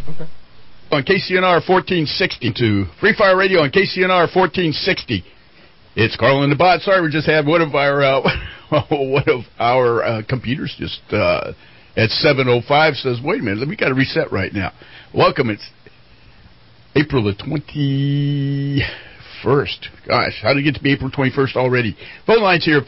Okay. On KCNR 1460 to Free Fire Radio on KCNR 1460. It's Carl and the Bot. Sorry, we just had one of our computers just at 7:05 says, "Wait a minute, we got to reset right now." Welcome. It's April the 21st. Gosh, how did it get to be April 21st already? Phone lines here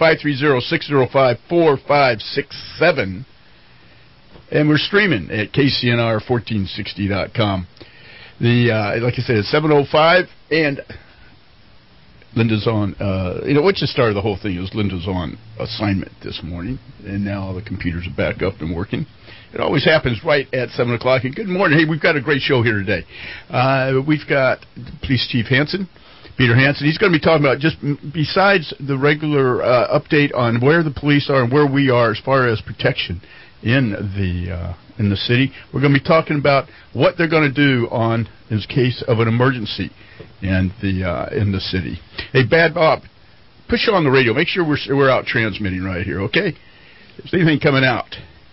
530-605-4567. And we're streaming at KCNR1460.com. Like I said, it's 7:05, and Linda's on, what's the start of the whole thing is Linda's on assignment this morning, and now all the computers are back up and working. It always happens right at 7 o'clock. And good morning. Hey, we've got a great show here today. We've got Police Chief Hanson, Peter Hanson. He's going to be talking about, just besides the regular update on where the police are and where we are as far as protection in the city, we're going to be talking about what they're going to do in case of an emergency in the city. Hey, Bad Bob, push on the radio. Make sure we're out transmitting right here, okay? If there's anything coming out,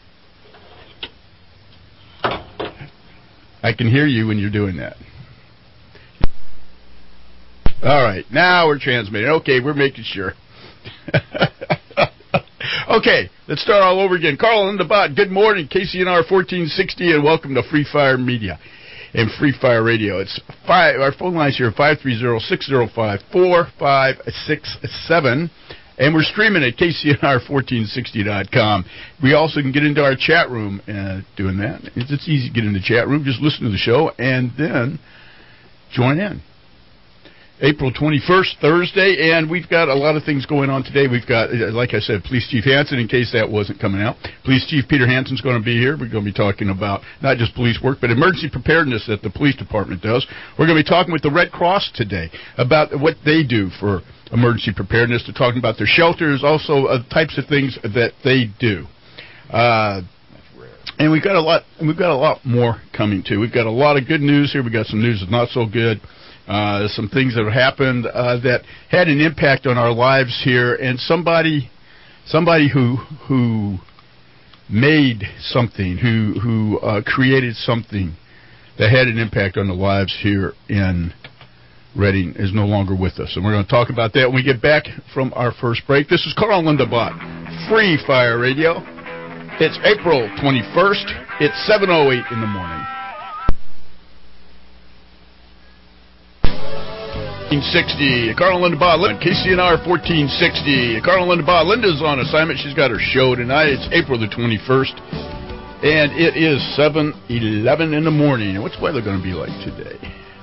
I can hear you when you're doing that. All right, now we're transmitting. Okay, we're making sure. Okay, let's start all over again. Carl and the Bot, good morning, KCNR 1460, and welcome to Free Fire Media and Free Fire Radio. Our phone lines here are 530-605-4567, and we're streaming at KCNR1460.com. We also can get into our chat room doing that. It's easy to get in the chat room. Just listen to the show and then join in. April 21st, Thursday, and we've got a lot of things going on today. We've got, like I said, Police Chief Hanson, in case that wasn't coming out. Police Chief Peter Hanson's going to be here. We're going to be talking about not just police work, but emergency preparedness that the police department does. We're going to be talking with the Red Cross today about what they do for emergency preparedness. They're talking about their shelters, also types of things that they do. And we've got a lot more coming, too. We've got a lot of good news here. We've got some news that's not so good. Some things that have happened that had an impact on our lives here, and somebody who made something, who created something that had an impact on the lives here in Redding is no longer with us. And we're going to talk about that when we get back from our first break. This is Carl and the Bot, Free Fire Radio. It's April 21st. It's 7:08 in the morning. 1460, Carl and Linda Baugh, KCNR 1460. Carl and Linda Baugh. Linda's on assignment. She's got her show tonight. It's April the 21st, and it is 7:11 in the morning. And what's the weather going to be like today?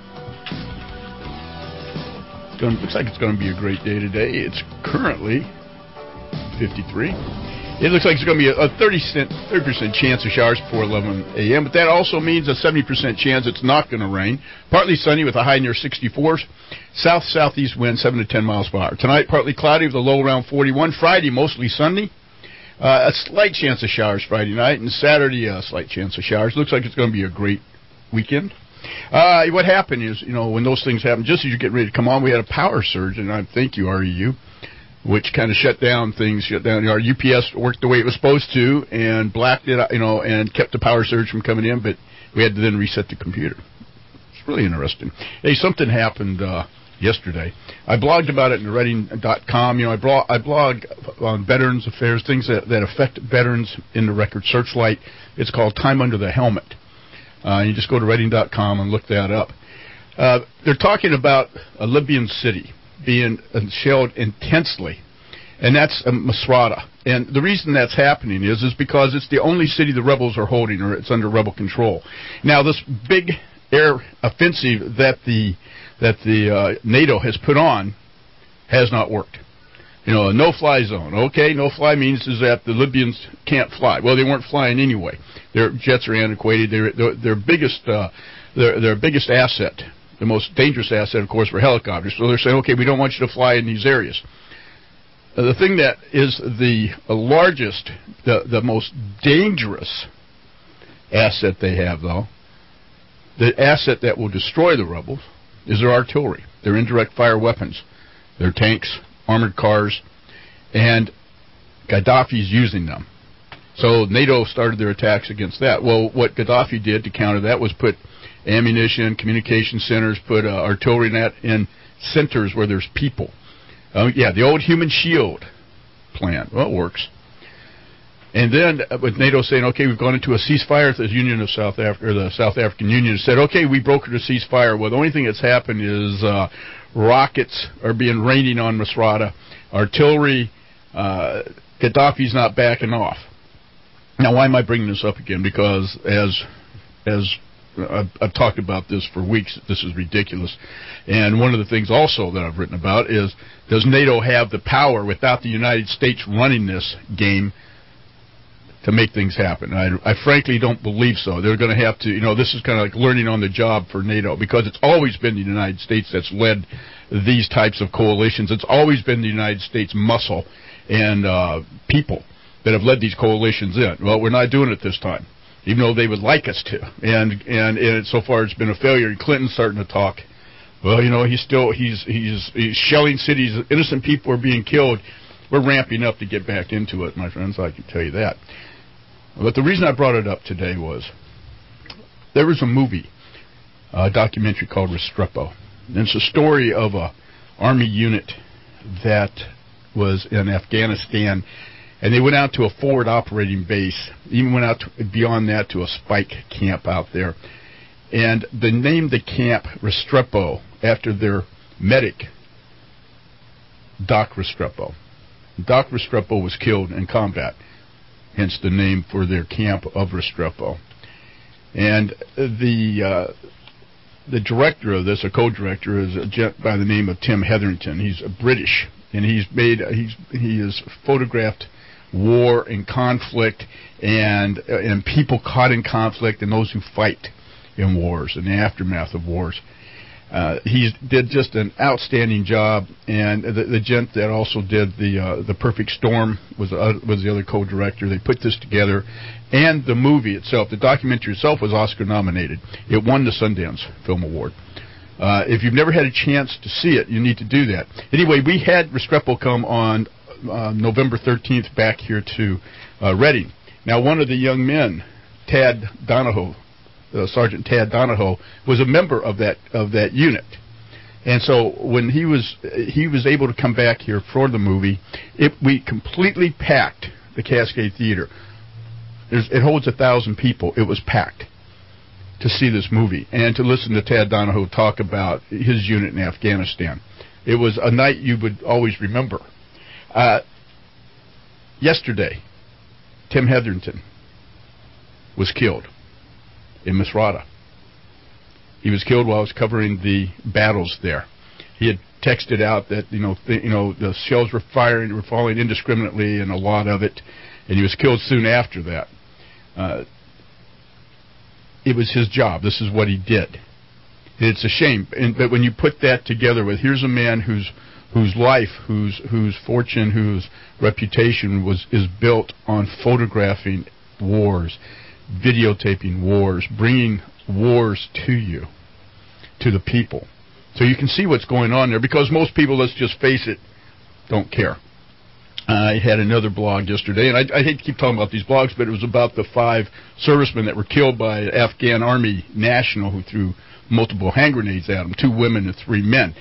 Looks like it's going to be a great day today. It's currently 53. It looks like it's going to be a 30% chance of showers before 11 a.m., but that also means a 70% chance it's not going to rain. Partly sunny with a high near 64. South-southeast wind 7 to 10 miles per hour. Tonight, partly cloudy with a low around 41. Friday, mostly sunny. A slight chance of showers Friday night, and Saturday, a slight chance of showers. Looks like it's going to be a great weekend. What happened is, when those things happen, just as you're getting ready to come on, we had a power surge, and I thank you, REU, which kind of shut down. Our UPS worked the way it was supposed to and blacked it out, and kept the power surge from coming in, but we had to then reset the computer. It's really interesting. Hey, something happened yesterday. I blogged about it in Redding.com. I blog on veterans affairs, things that affect veterans in the record searchlight. It's called Time Under the Helmet. You just go to Redding.com and look that up. They're talking about a Libyan city being shelled intensely, and that's Misrata. And the reason that's happening is because it's the only city the rebels are holding, or it's under rebel control. Now, this big air offensive that the NATO has put on has not worked. A no-fly zone. Okay, no-fly means is that the Libyans can't fly. Well, they weren't flying anyway. Their jets are antiquated. Their biggest asset, the most dangerous asset, of course, were helicopters. So they're saying, okay, we don't want you to fly in these areas. The thing that is the largest, the most dangerous asset they have, though, the asset that will destroy the rebels, is their artillery, their indirect fire weapons, their tanks, armored cars, and Gaddafi's using them. So NATO started their attacks against that. Well, what Gaddafi did to counter that was put ammunition, communication centers, put artillery net in centers where there's people. The old human shield plan. Well, it works. And then with NATO saying, okay, we've gone into a ceasefire, the Union of South Africa, or the South African Union said, okay, we brokered a ceasefire. Well, the only thing that's happened is rockets are being raining on Misrata, artillery. Gaddafi's not backing off. Now, why am I bringing this up again? Because as I've talked about this for weeks, this is ridiculous. And one of the things also that I've written about is, does NATO have the power without the United States running this game to make things happen? I frankly don't believe so. They're going to have to, this is kind of like learning on the job for NATO, because it's always been the United States that's led these types of coalitions. It's always been the United States muscle and people that have led these coalitions in. Well, we're not doing it this time, even though they would like us to. And so far it's been a failure. And Clinton's starting to talk. Well, he's shelling cities. Innocent people are being killed. We're ramping up to get back into it, my friends. I can tell you that. But the reason I brought it up today was there was a movie, a documentary called Restrepo. And it's a story of a Army unit that was in Afghanistan, and they went out to a forward operating base, even went out beyond that to a spike camp out there. And they named the camp Restrepo after their medic, Doc Restrepo. Doc Restrepo was killed in combat, hence the name for their camp of Restrepo. And the director of this, a co-director, is a gent by the name of Tim Hetherington. He's British, and he has photographed war and conflict and people caught in conflict and those who fight in wars and the aftermath of wars. He did just an outstanding job, and the gent that also did the Perfect Storm was the other co-director. They put this together, and the movie itself, the documentary itself, was Oscar nominated. It won the Sundance Film Award. If you've never had a chance to see it, you need to do that. Anyway, we had Restrepo come on November 13th back here to Reading. Now, one of the young men, Tad Donahoe, Sergeant Tad Donahoe, was a member of that unit, and so when he was able to come back here for the movie, we completely packed the Cascade Theater. It holds 1,000 people. It was packed to see this movie and to listen to Tad Donahoe talk about his unit in Afghanistan. It was a night you would always remember. Yesterday, Tim Hetherington was killed in Misrata. He was killed while I was covering the battles there. He had texted out that the shells were falling indiscriminately, and a lot of it, and he was killed soon after that. It was his job. This is what he did. It's a shame, but when you put that together with, here's a man whose life, whose fortune, whose reputation is built on photographing wars, videotaping wars, bringing wars to you, to the people. So you can see what's going on there, because most people, let's just face it, don't care. I had another blog yesterday, and I hate to keep talking about these blogs, but it was about the 5 servicemen that were killed by an Afghan Army national who threw multiple hand grenades at them, 2 women and 3 men.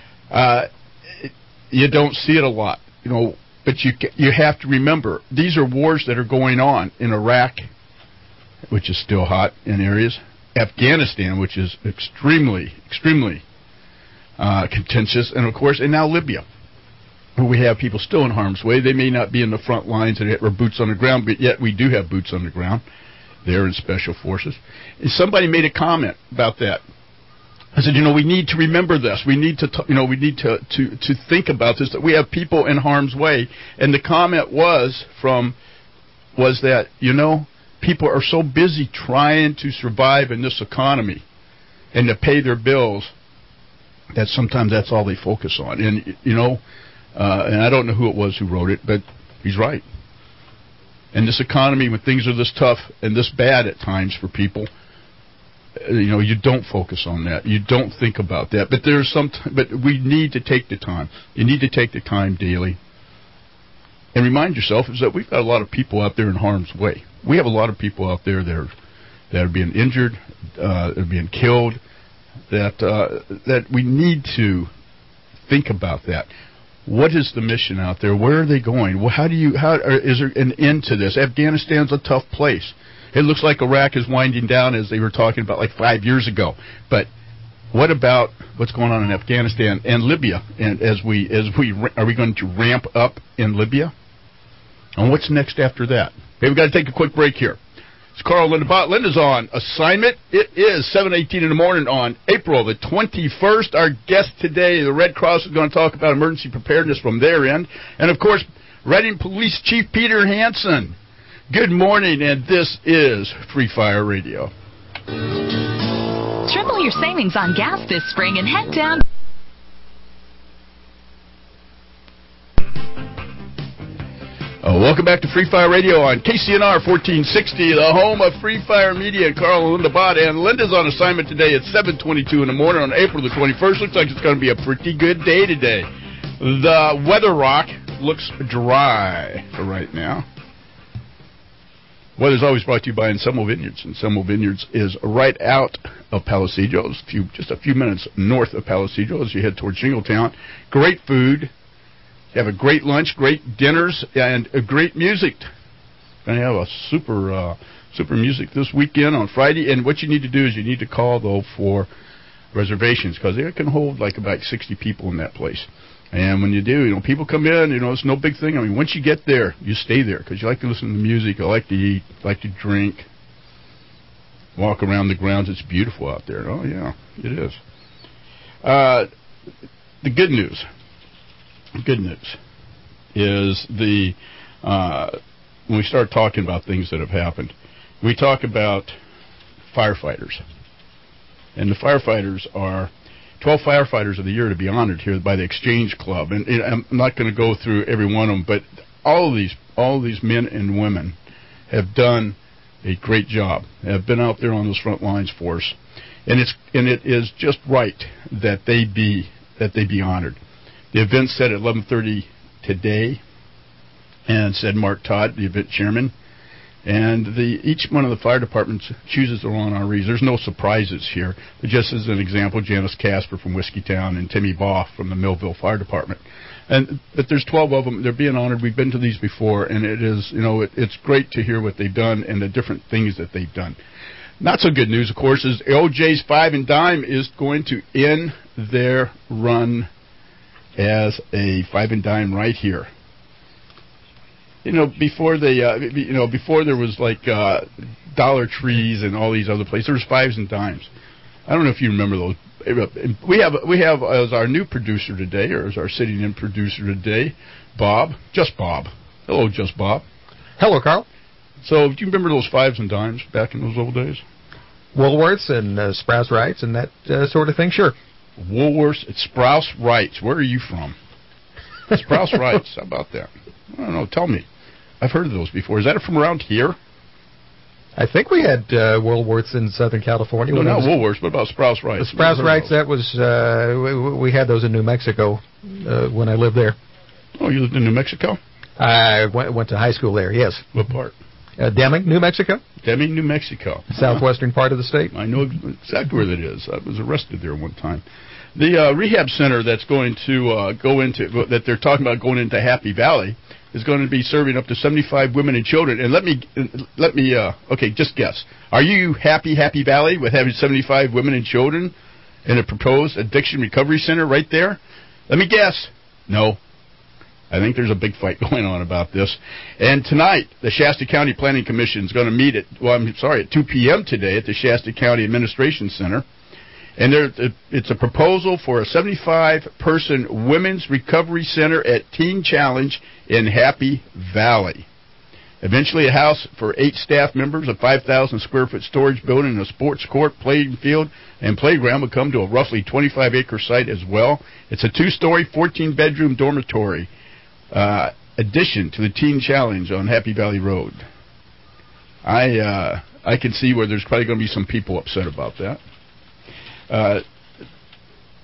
You don't see it a lot, but you have to remember, these are wars that are going on in Iraq, which is still hot in areas, Afghanistan, which is extremely, extremely contentious, and of course, and now Libya, where we have people still in harm's way. They may not be in the front lines or boots on the ground, but yet we do have boots on the ground. They're in special forces. And somebody made a comment about that. I said, we need to remember this. We need to, to think about this. That we have people in harm's way. And the comment was that people are so busy trying to survive in this economy and to pay their bills that sometimes that's all they focus on. And and I don't know who it was who wrote it, but he's right. In this economy, when things are this tough and this bad at times for people, you don't focus on that. You don't think about that. But we need to take the time. You need to take the time daily and remind yourself is that we've got a lot of people out there in harm's way. We have a lot of people out there that are being injured, that are being killed, that we need to think about that. What is the mission out there? Where are they going? Well, is there an end to this? Afghanistan's a tough place. It looks like Iraq is winding down, as they were talking about like 5 years ago. But what about what's going on in Afghanistan and Libya? And are we going to ramp up in Libya? And what's next after that? Okay, we've got to take a quick break here. It's Carl Linda Bott. Linda's on assignment. It is 7:18 in the morning on April the 21st. Our guest today, the Red Cross, is going to talk about emergency preparedness from their end. And, of course, Reading Police Chief Peter Hansen. Good morning, and this is Free Fire Radio. Triple your savings on gas this spring and head down. Welcome back to Free Fire Radio on KCNR 1460, the home of Free Fire Media. Carl and Linda Bott, and Linda's on assignment today at 7:22 in the morning on April the 21st. Looks like it's going to be a pretty good day today. The weather rock looks dry for right now. Weather's always brought to you by Ensemble Vineyards. Ensemble Vineyards is right out of Palisadro, just a few minutes north of Palisadro as you head towards Shingletown. Great food. You have a great lunch, great dinners, and great music. Going to have a super music this weekend on Friday. And what you need to do is you need to call, though, for reservations, because they can hold like about 60 people in that place. And when you do, people come in, it's no big thing. I mean, once you get there, you stay there, because you like to listen to music, you like to eat, like to drink, walk around the grounds. It's beautiful out there. Oh, yeah, it is. The good news is when we start talking about things that have happened, we talk about firefighters. And the firefighters are 12 firefighters of the year to be honored here by the Exchange Club. And I'm not going to go through every one of them, but all of these men and women have done a great job, have been out there on those front lines for us. And it is just right that they be honored. The event said at 11:30 today, and said Mark Todd, the event chairman. And each one of the fire departments chooses their own honorees. There's no surprises here. But just as an example, Janice Casper from Whiskeytown and Timmy Baugh from the Millville Fire Department. But there's 12 of them. They're being honored. We've been to these before, and it is, it's great to hear what they've done and the different things that they've done. Not so good news, of course, is OJ's Five and Dime is going to end their run as a Five and Dime right here. Before before there was like Dollar Trees and all these other places, there was Fives and Dimes. I don't know if you remember those. We have as our new producer today, or as our sitting-in producer today, Bob. Hello, Just Bob. Hello, Carl. So, do you remember those Fives and Dimes back in those old days? Woolworths and Sprouse Rights and that sort of thing, sure. Woolworths, Sprouse Rights. Where are you from? Sprouse Rights. How about that? I don't know. Tell me. I've heard of those before. Is that from around here? I think we had Woolworths in Southern California. No, not Woolworths. What about Sprouse Rights? The Sprouse Rights, that was, we had those in New Mexico when I lived there. Oh, you lived in New Mexico? I went to high school there, yes. What part? Deming, New Mexico. Deming, New Mexico. Southwestern part of the state. I know exactly where that is. I was arrested there one time. The rehab center that's going to that they're talking about going into Happy Valley is going to be serving up to 75 women and children. And let me okay, just guess. Are you Happy Valley with having 75 women and children in a proposed addiction recovery center right there? Let me guess. No. I think there's a big fight going on about this. And tonight, the Shasta County Planning Commission is going to meet at 2 p.m. today at the Shasta County Administration Center. And it's a proposal for a 75-person women's recovery center at Teen Challenge in Happy Valley. Eventually, a house for 8 staff members, a 5,000-square-foot storage building, and a sports court, playing field, and playground will come to a roughly 25-acre site as well. It's a 2-story, 14-bedroom dormitory addition to the Teen Challenge on Happy Valley Road. I can see where there's probably going to be some people upset about that.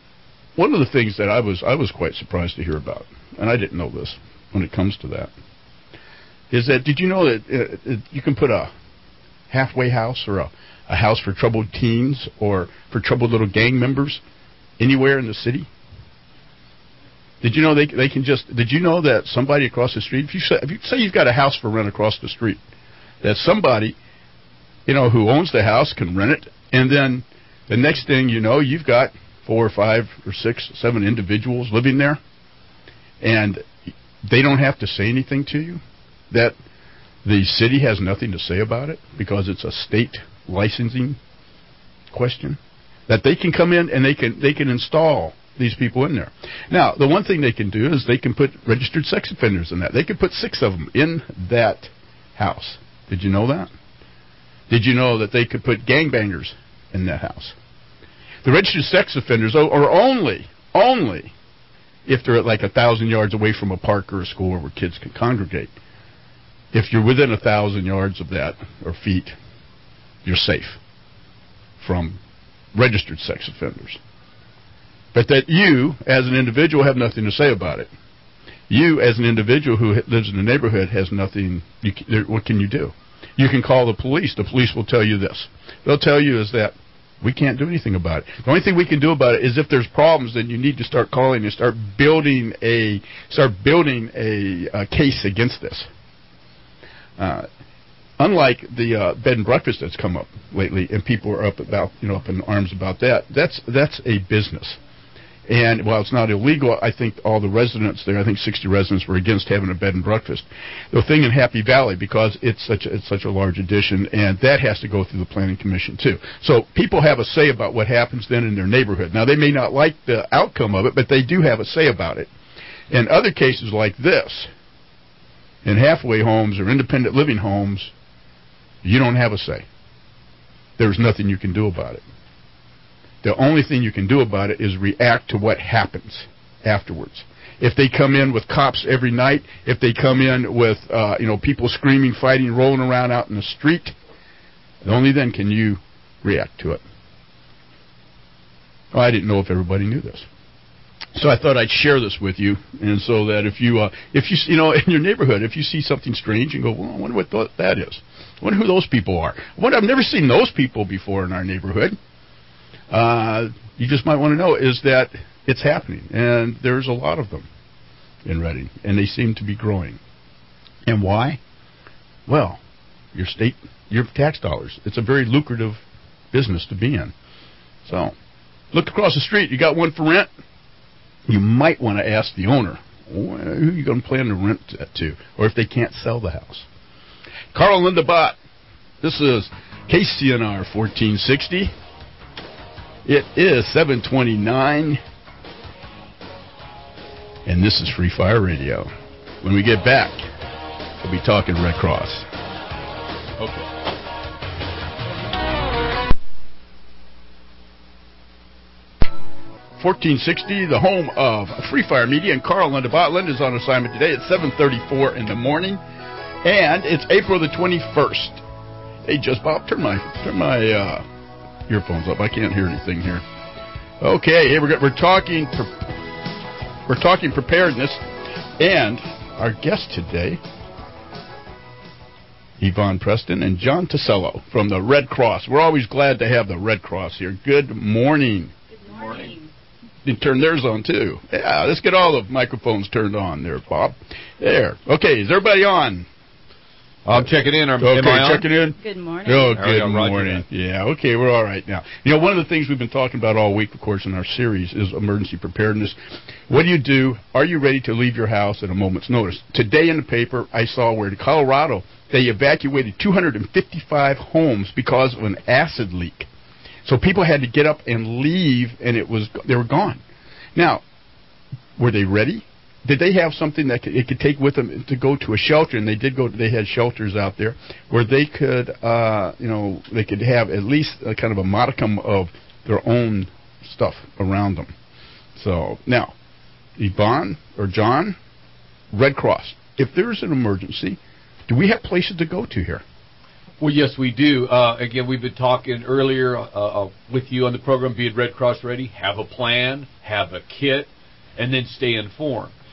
One of the things that I was quite surprised to hear about, and I didn't know this when it comes to that, is that did you know that you can put a halfway house or a house for troubled teens or for troubled little gang members anywhere in the city? Did you know they can just? Did you know that somebody across the street, if you say you've got a house for rent across the street, that somebody, who owns the house can rent it, and then the next thing you know, you've got 4 or 5 or 6, 7 individuals living there, and they don't have to say anything to you, that the city has nothing to say about it because it's a state licensing question, that they can come in and they can install these people in there. Now, the one thing they can do is they can put registered sex offenders in that. They could put 6 of them in that house. Did you know that? Did you know that they could put gangbangers in that house? The registered sex offenders are only if they're at like 1,000 yards away from a park or a school where kids can congregate. If you're within 1,000 yards of that or feet, you're safe from registered sex offenders. But that you, as an individual, have nothing to say about it. You, as an individual who lives in the neighborhood, has nothing. What can you do? You can call the police. The police will tell you this. They'll tell you is that we can't do anything about it. The only thing we can do about it is if there's problems, then you need to start calling and start building a case against this. Unlike the bed and breakfast that's come up lately, and people are up in arms about that. That's a business. And while it's not illegal, I think all the residents there, I think 60 residents were against having a bed and breakfast. The thing in Happy Valley, because it's such a large addition, and that has to go through the Planning Commission too. So people have a say about what happens then in their neighborhood. Now, they may not like the outcome of it, but they do have a say about it. In other cases like this, in halfway homes or independent living homes, you don't have a say. There's nothing you can do about it. The only thing you can do about it is react to what happens afterwards. If they come in with cops every night, if they come in with people screaming, fighting, rolling around out in the street, only then can you react to it. Well, I didn't know if everybody knew this. So I thought I'd share this with you, and so that if you in your neighborhood, if you see something strange and go, well, I wonder what that is. I wonder who those people are. I've never seen those people before in our neighborhood. You just might want to know is that it's happening, and there's a lot of them in Redding, and they seem to be growing. And why? Well, your tax dollars. It's a very lucrative business to be in. So, look across the street. You got one for rent. You might want to ask the owner, who are you going to plan to rent that to, or if they can't sell the house. Carl and Linda Bott. This is KCNR 1460. It is 7:29, and this is Free Fire Radio. When we get back, we'll be talking Red Cross. Okay. 1460, the home of Free Fire Media, and Carl and Linda Bott. Linda's on assignment today at 7:34 in the morning, and it's April the 21st. Hey, Just Bob, turn my earphones up. I can't hear anything here. Okay, hey, we're talking preparedness, and our guests today, Yvonne Preston and John Tasello from the Red Cross. We're always glad to have the Red Cross here. Good morning. Good morning. You turn theirs on too. Yeah, let's get all the microphones turned on there, Bob. There. Okay, is everybody on? I'm checking in. Am I on? Checking in? Good morning. Oh, good morning. Yeah, okay, we're all right now. One of the things we've been talking about all week, of course, in our series is emergency preparedness. What do? Are you ready to leave your house at a moment's notice? Today in the paper, I saw where in Colorado, they evacuated 255 homes because of an acid leak. So people had to get up and leave, and they were gone. Now, were they ready? Did they have something that it could take with them to go to a shelter? And they did go. They had shelters out there where they could, they could have at least a kind of a modicum of their own stuff around them. So now, Yvonne or John, Red Cross. If there's an emergency, do we have places to go to here? Well, yes, we do. Again, we've been talking earlier with you on the program, Be Red Cross Ready. Have a plan, have a kit, and then stay informed.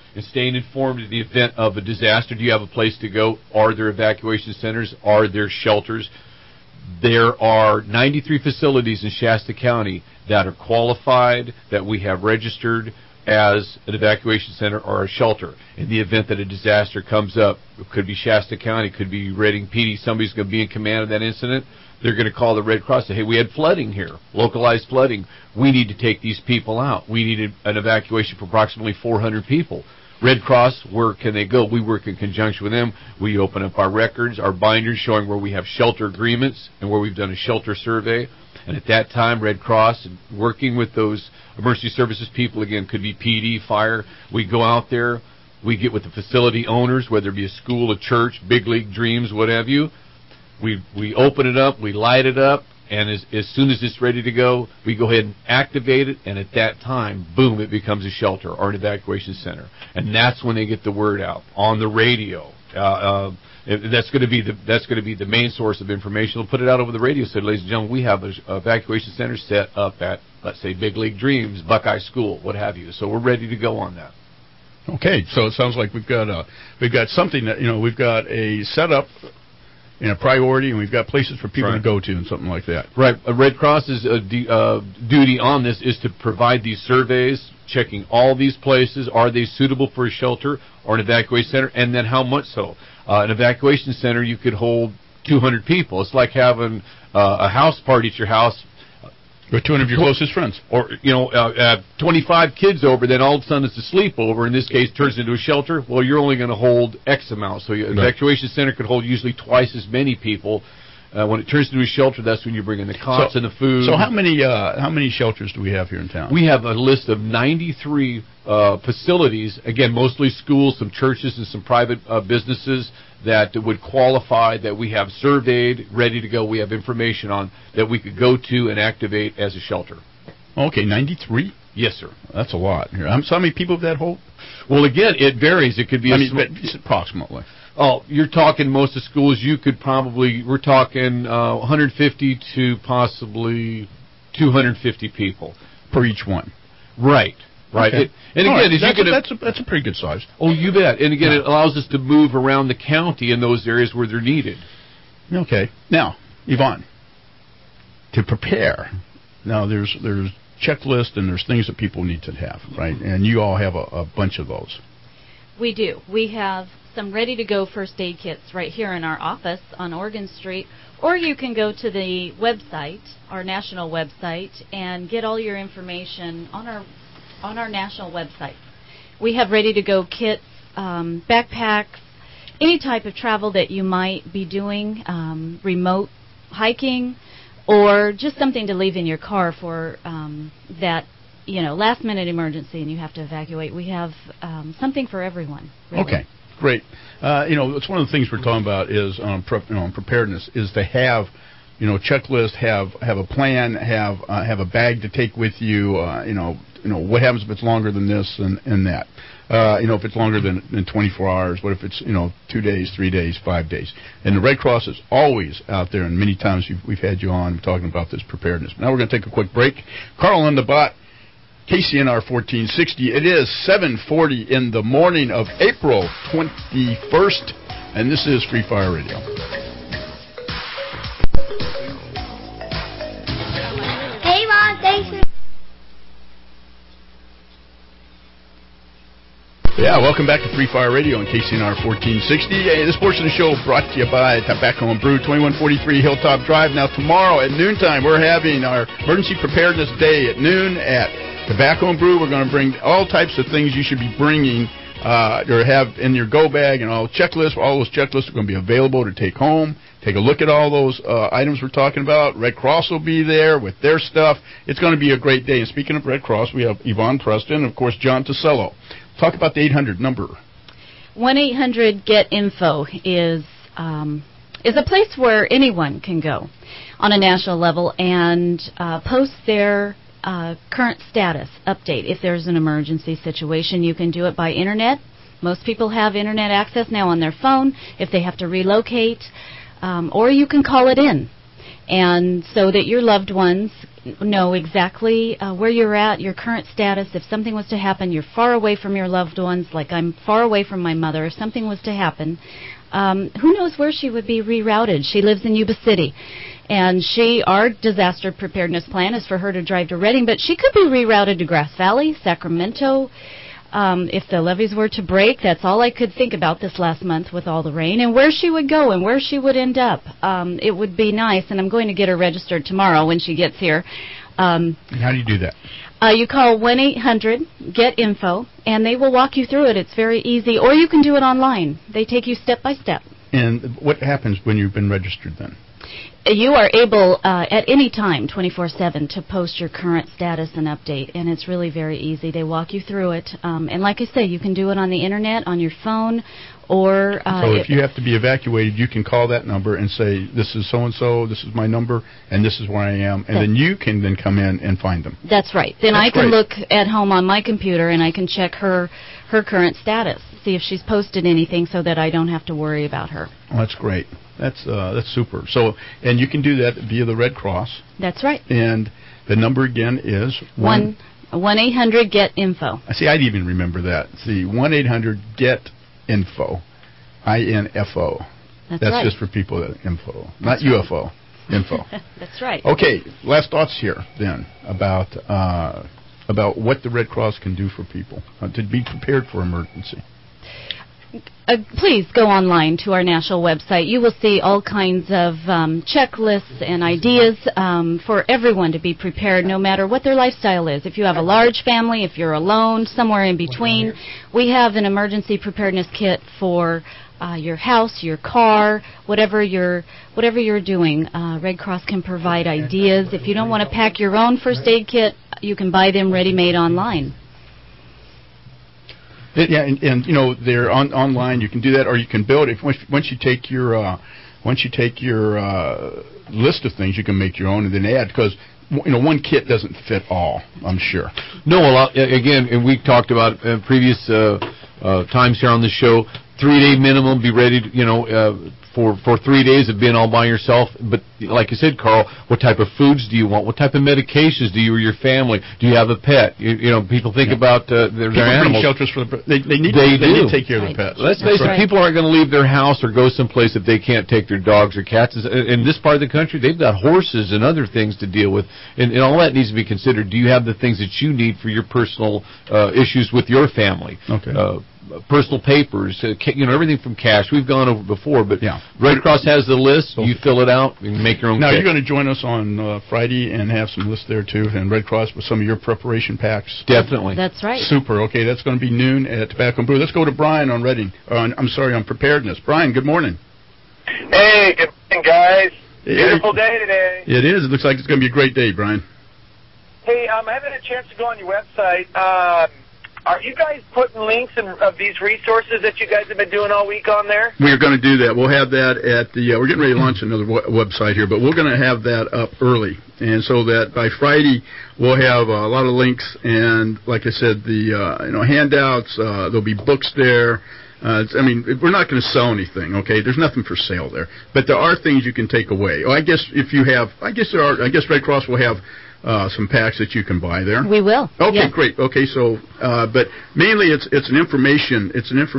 and staying informed in the event of a disaster. Do you have a place to go? Are there evacuation centers? Are there shelters? There are 93 facilities in Shasta County that are qualified, that we have registered as an evacuation center or a shelter. In the event that a disaster comes up, it could be Shasta County, it could be Redding PD, somebody's going to be in command of that incident. They're going to call the Red Cross and say, hey, we had flooding here, localized flooding. We need to take these people out. We need an evacuation for approximately 400 people. Red Cross, where can they go? We work in conjunction with them. We open up our records, our binders showing where we have shelter agreements and where we've done a shelter survey. And at that time, Red Cross, working with those emergency services people, again, could be PD, fire, we go out there, we get with the facility owners, whether it be a school, a church, Big League Dreams, what have you. We open it up, we light it up, and as soon as it's ready to go, we go ahead and activate it, and at that time, boom, it becomes a shelter or an evacuation center. And that's when they get the word out on the radio. That's going to be the main source of information. They'll put it out over the radio. Said, ladies and gentlemen, we have an evacuation center set up at, let's say, Big League Dreams, Buckeye School, what have you. So we're ready to go on that. Okay, so it sounds like we've got something that we've got a setup in a priority, and we've got places for people to go to and something like that. Right. Red Cross's duty on this is to provide these surveys, checking all these places. Are they suitable for a shelter or an evacuation center? And then how much so? An evacuation center, you could hold 200 people. It's like having a house party at your house. With 200 of your closest friends. Or, 25 kids over, then all of a sudden it's a sleepover. In this case, turns into a shelter. Well, you're only going to hold X amount. So an evacuation center could hold usually twice as many people. When it turns into a shelter, that's when you bring in the cots and the food. So how many shelters do we have here in town? We have a list of 93 facilities, again, mostly schools, some churches, and some private businesses that would qualify, that we have surveyed, ready to go. We have information on that we could go to and activate as a shelter. Okay, 93? Yes, sir. That's a lot. How many people have that hold? Well, again, it varies. It could be approximately. Oh, you're talking most of schools, we're talking 150 to possibly 250 people. Per each one. Right. Right. Okay. That's a pretty good size. Oh, you bet. And again, it allows us to move around the county in those areas where they're needed. Okay. Now, Yvonne, to prepare, now there's checklists and there's things that people need to have, right? And you all have a bunch of those. We do. We have some ready-to-go first aid kits right here in our office on Oregon Street, or you can go to the website, our national website, and get all your information on our national website. We have ready-to-go kits, backpacks, any type of travel that you might be doing, remote hiking, or just something to leave in your car for that last-minute emergency and you have to evacuate. We have something for everyone. Really. Okay, great. It's one of the things we're talking about is preparedness, is to have checklist, have a plan, have a bag to take with you. What happens if it's longer than this and that. If it's longer than 24 hours, what if it's 2 days, 3 days, 5 days? And the Red Cross is always out there, and many times we've had you on talking about this preparedness. Now we're going to take a quick break. Carl on the bot. KCNR 1460. It is 7:40 in the morning of April 21st, and this is Free Fire Radio. Hey, Mom, thanks for... Yeah, welcome back to Free Fire Radio on KCNR 1460. Hey, this portion of the show brought to you by Tobacco and Brew, 2143 Hilltop Drive. Now, tomorrow at noontime, we're having our Emergency Preparedness Day at noon at Tobacco and Brew. We're going to bring all types of things you should be bringing or have in your go bag, and all checklists. All those checklists are going to be available to take home. Take a look at all those items we're talking about. Red Cross will be there with their stuff. It's going to be a great day. And speaking of Red Cross, we have Yvonne Preston and, of course, John Tasello. Talk about the 800 number. 1-800-GET-INFO is a place where anyone can go on a national level and post their current status update. If there's an emergency situation, you can do it by internet. Most people have internet access now on their phone if they have to relocate, or you can call it in. and so that your loved ones know exactly where you're at, your current status. If something was to happen, you're far away from your loved ones, like I'm far away from my mother. If something was to happen, who knows where she would be rerouted? She lives in Yuba City. And our disaster preparedness plan is for her to drive to Redding, but she could be rerouted to Grass Valley, Sacramento. If the levees were to break, that's all I could think about this last month with all the rain, and where she would go and where she would end up. It would be nice, and I'm going to get her registered tomorrow when she gets here. How do you do that? You call 1-800-GET-INFO, and they will walk you through it. It's very easy, or you can do it online. They take you step by step. And what happens when you've been registered then? You are able at any time, 24/7, to post your current status and update, and it's really very easy. They walk you through it, and like I say, you can do it on the internet, on your phone, or... so if you have to be evacuated, you can call that number and say, this is so-and-so, this is my number, and this is where I am, and then you can then come in and find them. That's right. Then I can look at home on my computer, and I can check her current status, see if she's posted anything so that I don't have to worry about her. Well, that's great. That's super. So, and you can do that via the Red Cross. That's right. And the number again is 1-800-GET-INFO. See, I'd even remember that. See, 1-800-GET-INFO, INFO. That's right. That's just for people that info, not UFO. Info. That's right. Okay, last thoughts here then about what the Red Cross can do for people to be prepared for emergency. Please go online to our national website. You will see all kinds of checklists and ideas for everyone to be prepared, no matter what their lifestyle is. If you have a large family, if you're alone, somewhere in between, we have an emergency preparedness kit for your house, your car, whatever you're doing. Red Cross can provide ideas. If you don't want to pack your own first aid kit, you can buy them ready-made online. Yeah, and you know they're online. You can do that, or you can build it. Once you take your list of things, you can make your own and then add, because one kit doesn't fit all, I'm sure. No, well, again, and we talked about previous times here on the show. 3-day minimum. Be ready to, for 3 days of being all by yourself. But like you said, Carl, what type of foods do you want? What type of medications do you or your family? Do you have a pet? People think about their animals. Shelters for they need to take care of their pets. Let's face it, people aren't going to leave their house or go someplace if they can't take their dogs or cats. In this part of the country, they've got horses and other things to deal with, and all that needs to be considered. Do you have the things that you need for your personal issues with your family? Okay. Personal papers, everything from cash. We've gone over before, but yeah. Red Cross has the list. You fill it out and make your own. Now, kit. You're going to join us on Friday and have some lists there, too, and Red Cross with some of your preparation packs. Definitely. That's right. Super. Okay, that's going to be noon at Tobacco and Brew. Let's go to Brian on Redding. On preparedness. Brian, good morning. Hey, good morning, guys. Beautiful day today. It is. It looks like it's going to be a great day, Brian. Hey, I haven't had a chance to go on your website. Are you guys putting links of these resources that you guys have been doing all week on there? We're going to do that. We'll have that at the. We're getting ready to launch another website here, but we're going to have that up early, and so that by Friday we'll have a lot of links and, like I said, the handouts. There'll be books there. We're not going to sell anything, okay? There's nothing for sale there, but there are things you can take away. I guess Red Cross will have some packs that you can buy there. We will. Okay, yes. Great. Okay, so but mainly it's an information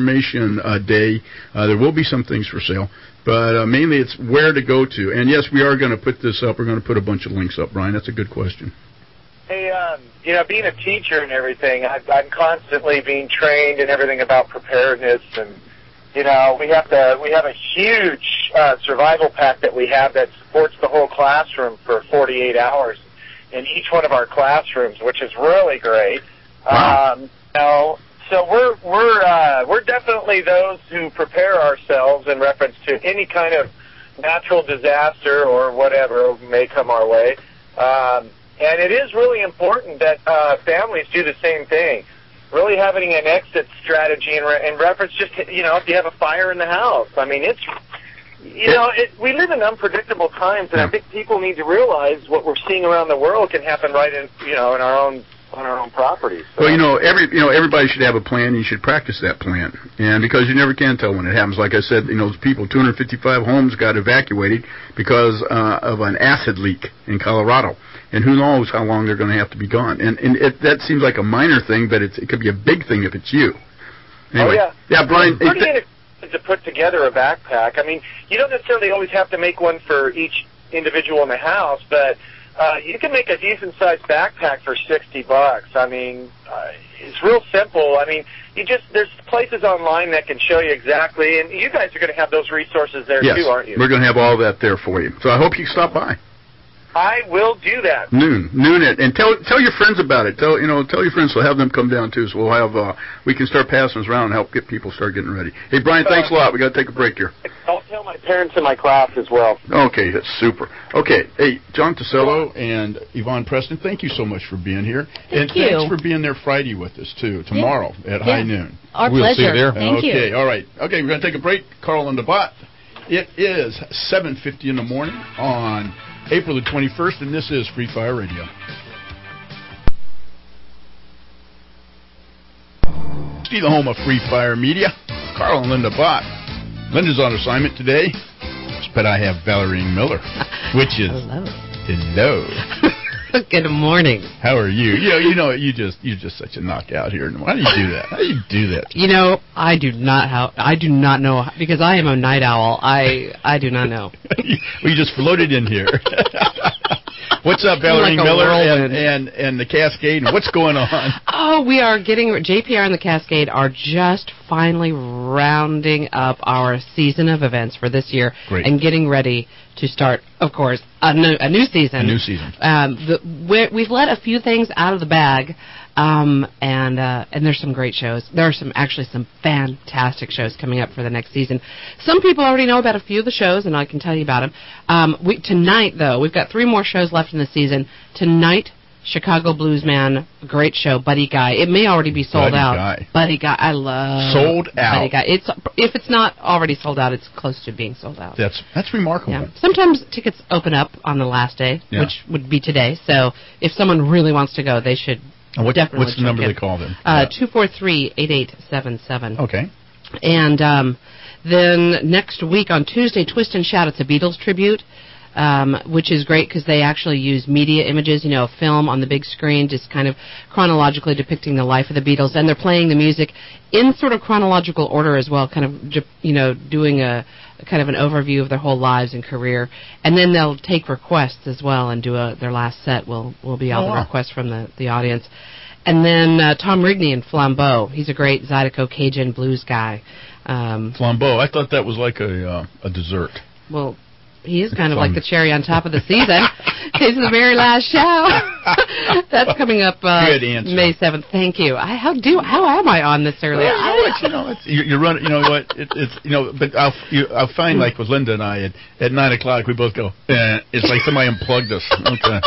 day. There will be some things for sale, but mainly it's where to go to. And yes, we are going to put this up. We're going to put a bunch of links up, Brian. That's a good question. Hey, being a teacher and everything, I'm constantly being trained and everything about preparedness, and we have a huge survival pack that we have that supports the whole classroom for 48 hours in each one of our classrooms, which is really great. Wow. So we're definitely those who prepare ourselves in reference to any kind of natural disaster or whatever may come our way. And it is really important that families do the same thing. Really having an exit strategy in reference just to, if you have a fire in the house. I mean, we live in unpredictable times, and I think people need to realize what we're seeing around the world can happen right in our own on our own property. So. Well, everybody should have a plan. You should practice that plan, and because you never can tell when it happens. Like I said, people, 255 homes got evacuated because of an acid leak in Colorado, and who knows how long they're going to have to be gone. And that seems like a minor thing, but it could be a big thing if it's you. Anyway, yeah, Brian. It's pretty inexpensive to put together a backpack. I mean, you don't necessarily always have to make one for each individual in the house, but you can make a decent-sized backpack for $60. I mean, it's real simple. I mean, there's places online that can show you exactly, and you guys are going to have those resources there too, aren't you? We're going to have all that there for you. So I hope you stop by. I will do that. Noon, and tell your friends about it. Tell your friends, so have them come down too. So we'll have we can start passing this around and help get people start getting ready. Hey, Brian, thanks a lot. We got to take a break here. I'll tell my parents in my class as well. Okay, that's super. Okay, hey, John Tasello and Yvonne Preston, thank you so much for being here, Thank you. Thanks for being there Friday with us too. Tomorrow at high noon. Our We'll pleasure. see you there. Thank you. Okay, all right. Okay, we're going to take a break. Carl and the Bot. It is 7:50 in the morning on April the 21st, and this is Free Fire Radio. See the home of Free Fire Media. Carl and Linda Bott. Linda's on assignment today, but I have Valerie Miller, which is hello. Good morning. How are you? You're just such a knockout here. Why do you do that? How do you do that? I do not know because I am a night owl. I do not know. We just floated in here. What's up, Valerie Miller and the Cascade? What's going on? Oh, we are JPR and the Cascade are just finally rounding up our season of events for this year. Great. And getting ready to start, of course, a new season. A new season. We've let a few things out of the bag, and there's some great shows. There are some fantastic shows coming up for the next season. Some people already know about a few of the shows, and I can tell you about them. Tonight, though, we've got 3 more shows left in the season. Tonight, Chicago Bluesman, great show, Buddy Guy. It may already be sold out. Buddy Guy, I love sold out. Buddy Guy. If it's not already sold out, it's close to being sold out. That's remarkable. Yeah. Sometimes tickets open up on the last day, which would be today. So if someone really wants to go, they should definitely. What's the number they call them? 243-8877. Okay. And then next week on Tuesday, Twist and Shout. It's a Beatles tribute. Which is great because they actually use media images, a film on the big screen, just kind of chronologically depicting the life of the Beatles, and they're playing the music in sort of chronological order as well, kind of, doing a kind of an overview of their whole lives and career, and then they'll take requests as well and do their last set will be all the requests from the audience. And then Tom Rigney in Flambeau. He's a great Zydeco Cajun blues guy. Flambeau. I thought that was like a dessert. Well, he is kind of like the cherry on top of the season. It's the very last show. That's coming up May 7th. Thank you. How am I on this early? You're running. You know what? But I'll find like with Linda and I at 9 o'clock we both go. It's like somebody unplugged us. Okay.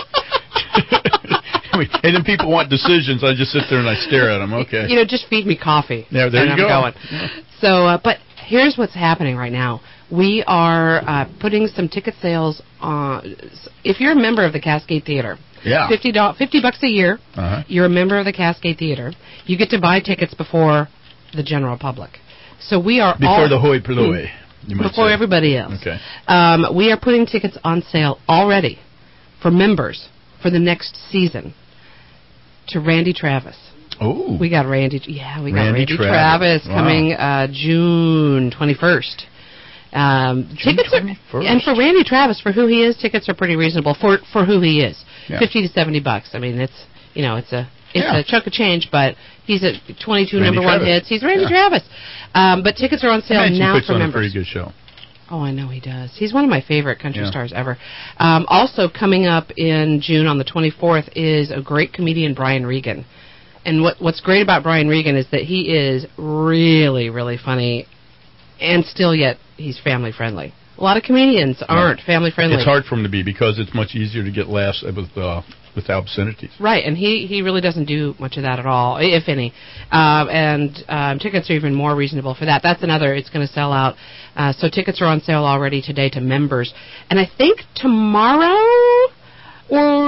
And then people want decisions. I just sit there and I stare at them. Okay. Just feed me coffee. Yeah, there you go. Going. Yeah. So, but here's what's happening right now. We are putting some ticket sales on. If you're a member of the Cascade Theater, $50 a year. You're a member of the Cascade Theater. You get to buy tickets before the general public. So we are before the hoi polloi. Before everybody else. Okay. We are putting tickets on sale already for members for the next season to Randy Travis. Oh. We got Randy Travis coming June 21st. Tickets and for Randy Travis, for who he is, tickets are pretty reasonable for who he is. $50 to $70. I mean, it's a chunk of change, but he's at 22 Randy number Travis. 1 hits. He's Randy Travis. But tickets are on sale now for members. He puts on a pretty good show. Oh, I know he does. He's one of my favorite country stars ever. Also coming up in June on the 24th is a great comedian, Brian Regan. And what's great about Brian Regan is that he is really, really funny, and still yet he's family friendly. A lot of comedians aren't family friendly. It's hard for him to be because it's much easier to get laughs with obscenities. Right, and he really doesn't do much of that at all, if any. And tickets are even more reasonable for that. That's another. It's going to sell out. So tickets are on sale already today to members. And I think tomorrow or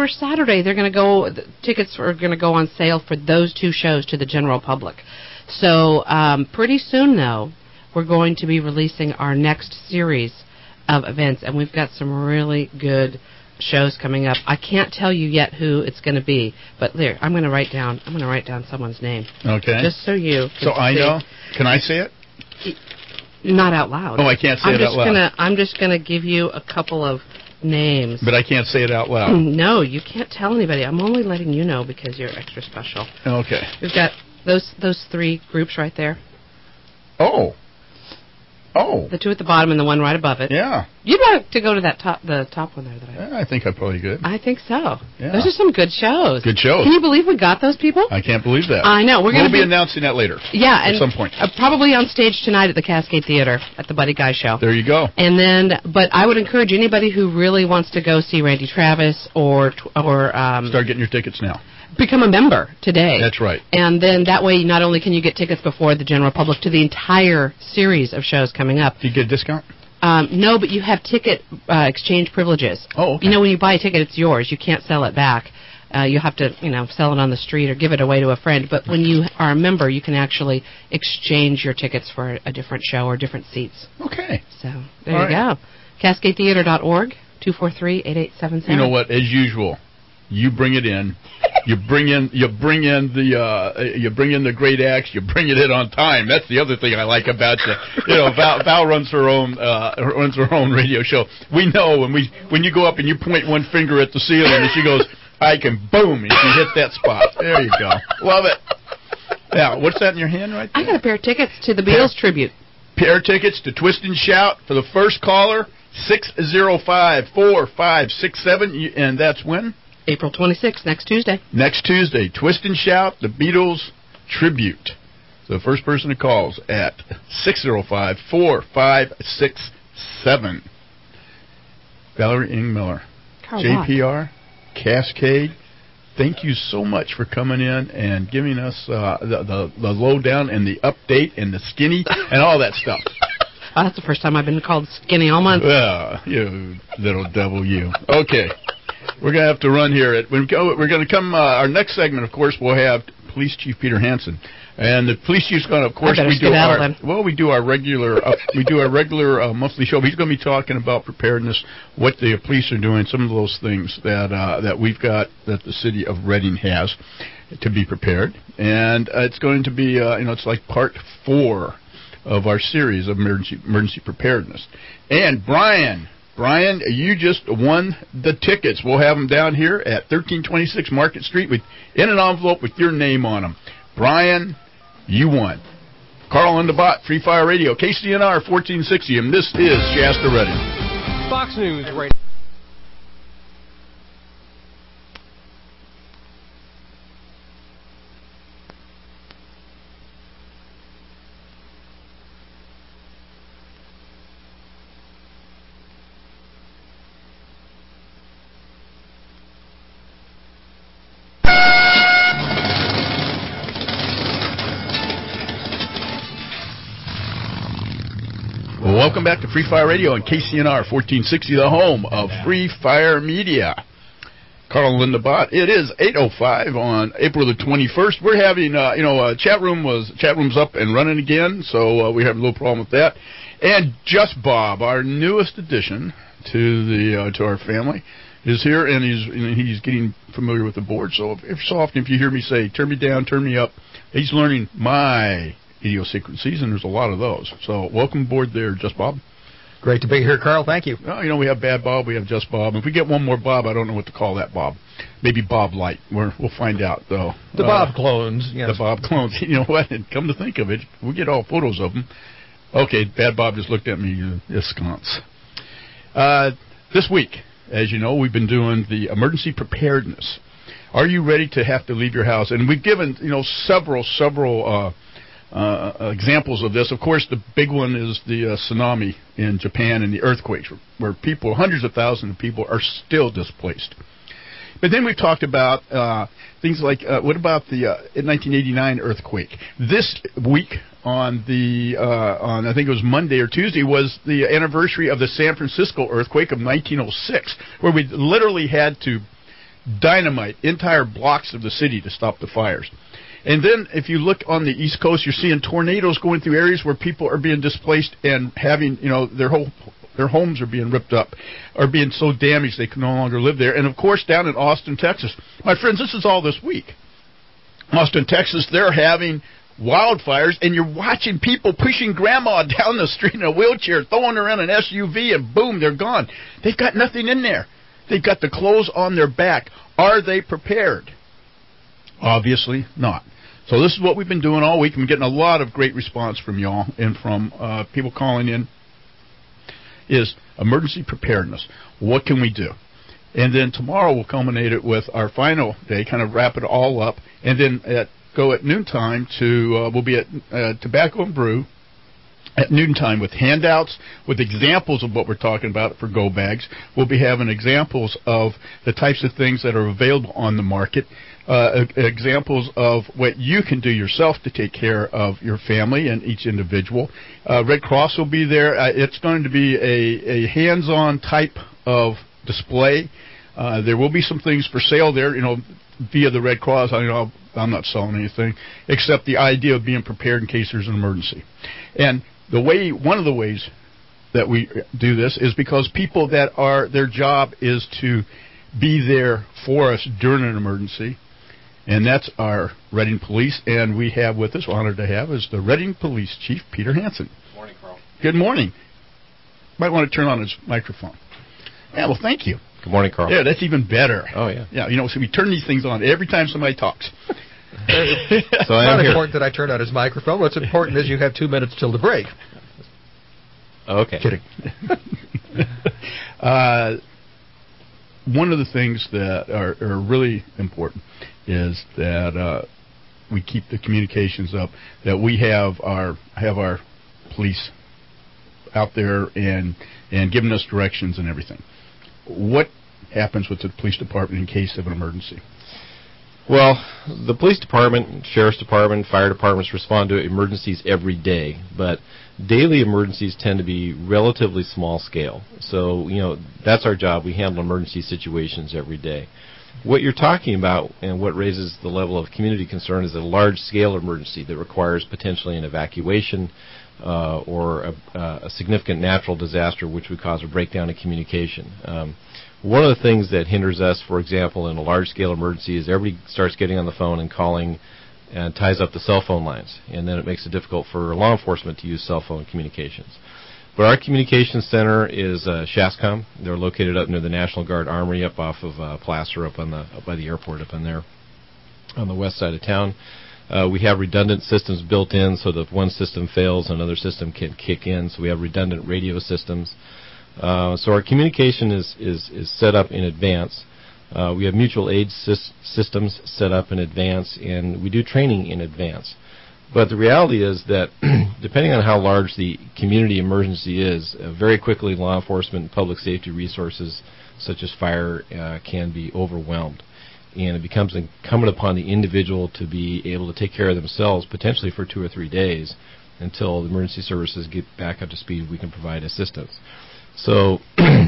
before Saturday, tickets are going to go on sale for those 2 shows to the general public. So pretty soon, though, we're going to be releasing our next series of events, and we've got some really good shows coming up. I can't tell you yet who it's going to be, but there, I'm going to write down someone's name. Okay. Just so you can So I see. know. Can I say it? Not out loud. Oh, I can't say it out loud. I'm just going to give you a couple of names. But I can't say it out loud. No, you can't tell anybody. I'm only letting you know because you're extra special. Okay. We've got those 3 groups right there. Oh. The 2 at the bottom and the one right above it. Yeah. You'd like to go to the top one there. I think I probably could. I think so. Yeah. Those are some good shows. Good shows. Can you believe we got those people? I can't believe that. I know. We'll be announcing that later. Yeah, at some point. Probably on stage tonight at the Cascade Theater at the Buddy Guy Show. There you go. And then, but I would encourage anybody who really wants to go see Randy Travis or start getting your tickets now. Become a member today. That's right. And then that way, not only can you get tickets before the general public to the entire series of shows coming up. Do you get a discount? No, but you have ticket exchange privileges. Oh, okay. You know, when you buy a ticket, it's yours. You can't sell it back. You have to, sell it on the street or give it away to a friend. But when you are a member, you can actually exchange your tickets for a different show or different seats. Okay. So there you go. CascadeTheater.org, 243-8877. You know what? As usual, you bring it in. You bring in the great acts. You bring it in on time. That's the other thing I like about you. Val runs her own radio show. We know when you go up and you point one finger at the ceiling and she goes, I can boom, and she hit that spot. There you go. Love it. Now, what's that in your hand right there? I got a pair of tickets to the Beatles tribute. Pair of tickets to Twist and Shout for the first caller, 605-4567, and that's when? April 26th, next Tuesday. Next Tuesday, Twist and Shout, the Beatles tribute. So the first person that calls at 605-4567. Valerie Ng Miller, Carl JPR, Cascade, thank you so much for coming in and giving us the lowdown and the update and the skinny and all that stuff. Oh, that's the first time I've been called skinny all month. You little devil, you. Okay. We're going to have to run here. We're going to come, our next segment, of course, we'll have Police Chief Peter Hansen. And the police chief's going to, of course, we do our regular monthly show. He's going to be talking about preparedness, what the police are doing, some of those things that we've got that the city of Reading has to be prepared. And it's going to be, it's like part 4 of our series of emergency preparedness. And Brian, you just won the tickets. We'll have them down here at 1326 Market Street in an envelope with your name on them. Brian, you won. Carl and the Bot, Free Fire Radio, KCNR 1460, and this is Shasta Reading. Fox News Radio. Welcome back to Free Fire Radio on KCNR 1460, the home of Free Fire Media. Carl and Linda Bott. It is 8:05 on April the 21st. We're having, chat room's up and running again, so we have a little problem with that. And Just Bob, our newest addition to our family, is here, and he's getting familiar with the board. So if you hear me say, turn me down, turn me up, he's learning my idiosyncrasies, and there's a lot of those. So welcome aboard there, Just Bob. Great to be here, Carl. Thank you. Well, we have Bad Bob, we have Just Bob. If we get one more Bob, I don't know what to call that Bob. Maybe Bob Light. We'll find out, though. The Bob clones. Yes. The Bob clones. You know what? And come to think of it, we get all photos of them. Okay, Bad Bob just looked at me askance. This week, as you know, we've been doing the emergency preparedness. Are you ready to have to leave your house? And we've given, several examples of this. Of course, the big one is the tsunami in Japan and the earthquakes, where hundreds of thousands of people are still displaced. But then we've talked about things like, what about the 1989 earthquake? This week on I think it was Monday or Tuesday, was the anniversary of the San Francisco earthquake of 1906, where we literally had to dynamite entire blocks of the city to stop the fires. And then if you look on the East Coast, you're seeing tornadoes going through areas where people are being displaced and having, their homes are being ripped up, are being so damaged they can no longer live there. And, of course, down in Austin, Texas. My friends, this is all this week. Austin, Texas, they're having wildfires, and you're watching people pushing grandma down the street in a wheelchair, throwing her in an SUV, and boom, they're gone. They've got nothing in there. They've got the clothes on their back. Are they prepared? Obviously not. So this is what we've been doing all week. I'm getting a lot of great response from y'all and from people calling in, is emergency preparedness. What can we do? And then tomorrow we'll culminate it with our final day, kind of wrap it all up, and then go at noontime to, we'll be at Tobacco and Brew at noontime with handouts, with examples of what we're talking about for go bags. We'll be having examples of the types of things that are available on the market, examples of what you can do yourself to take care of your family and each individual. Red Cross will be there. It's going to be a hands-on type of display. There will be some things for sale there, via the Red Cross. I'm not selling anything except the idea of being prepared in case there's an emergency. And one of the ways that we do this is because people that their job is to be there for us during an emergency, and that's our Reading Police. And we have with us, honored to have, is the Reading Police Chief, Peter Hansen. Good morning, Carl. Good morning. Might want to turn on his microphone. Yeah, well, thank you. Good morning, Carl. Yeah, that's even better. Oh, yeah. Yeah, so we turn these things on every time somebody talks. It's not important that I turn on his microphone. What's important is you have 2 minutes till the break. Okay. Kidding. One of the things that are really important is that we keep the communications up, that we have our police out there and giving us directions and everything. What happens with the police department in case of an emergency? Well, the police department, sheriff's department, fire departments respond to emergencies every day, but daily emergencies tend to be relatively small scale. So, that's our job. We handle emergency situations every day. What you're talking about and what raises the level of community concern is a large-scale emergency that requires potentially an evacuation or a significant natural disaster which would cause a breakdown in communication. One of the things that hinders us, for example, in a large-scale emergency is everybody starts getting on the phone and calling and ties up the cell phone lines, and then it makes it difficult for law enforcement to use cell phone communications. But our communications center is SHASCOM. They're located up near the National Guard Armory, up off of Placer, up by the airport, up in there on the west side of town. We have redundant systems built in so that if one system fails, another system can kick in. So we have redundant radio systems. So our communication is set up in advance. We have mutual aid systems set up in advance, and we do training in advance. But the reality is that depending on how large the community emergency is, very quickly law enforcement and public safety resources such as fire can be overwhelmed. And it becomes incumbent upon the individual to be able to take care of themselves potentially for 2 or 3 days until the emergency services get back up to speed. We can provide assistance. So,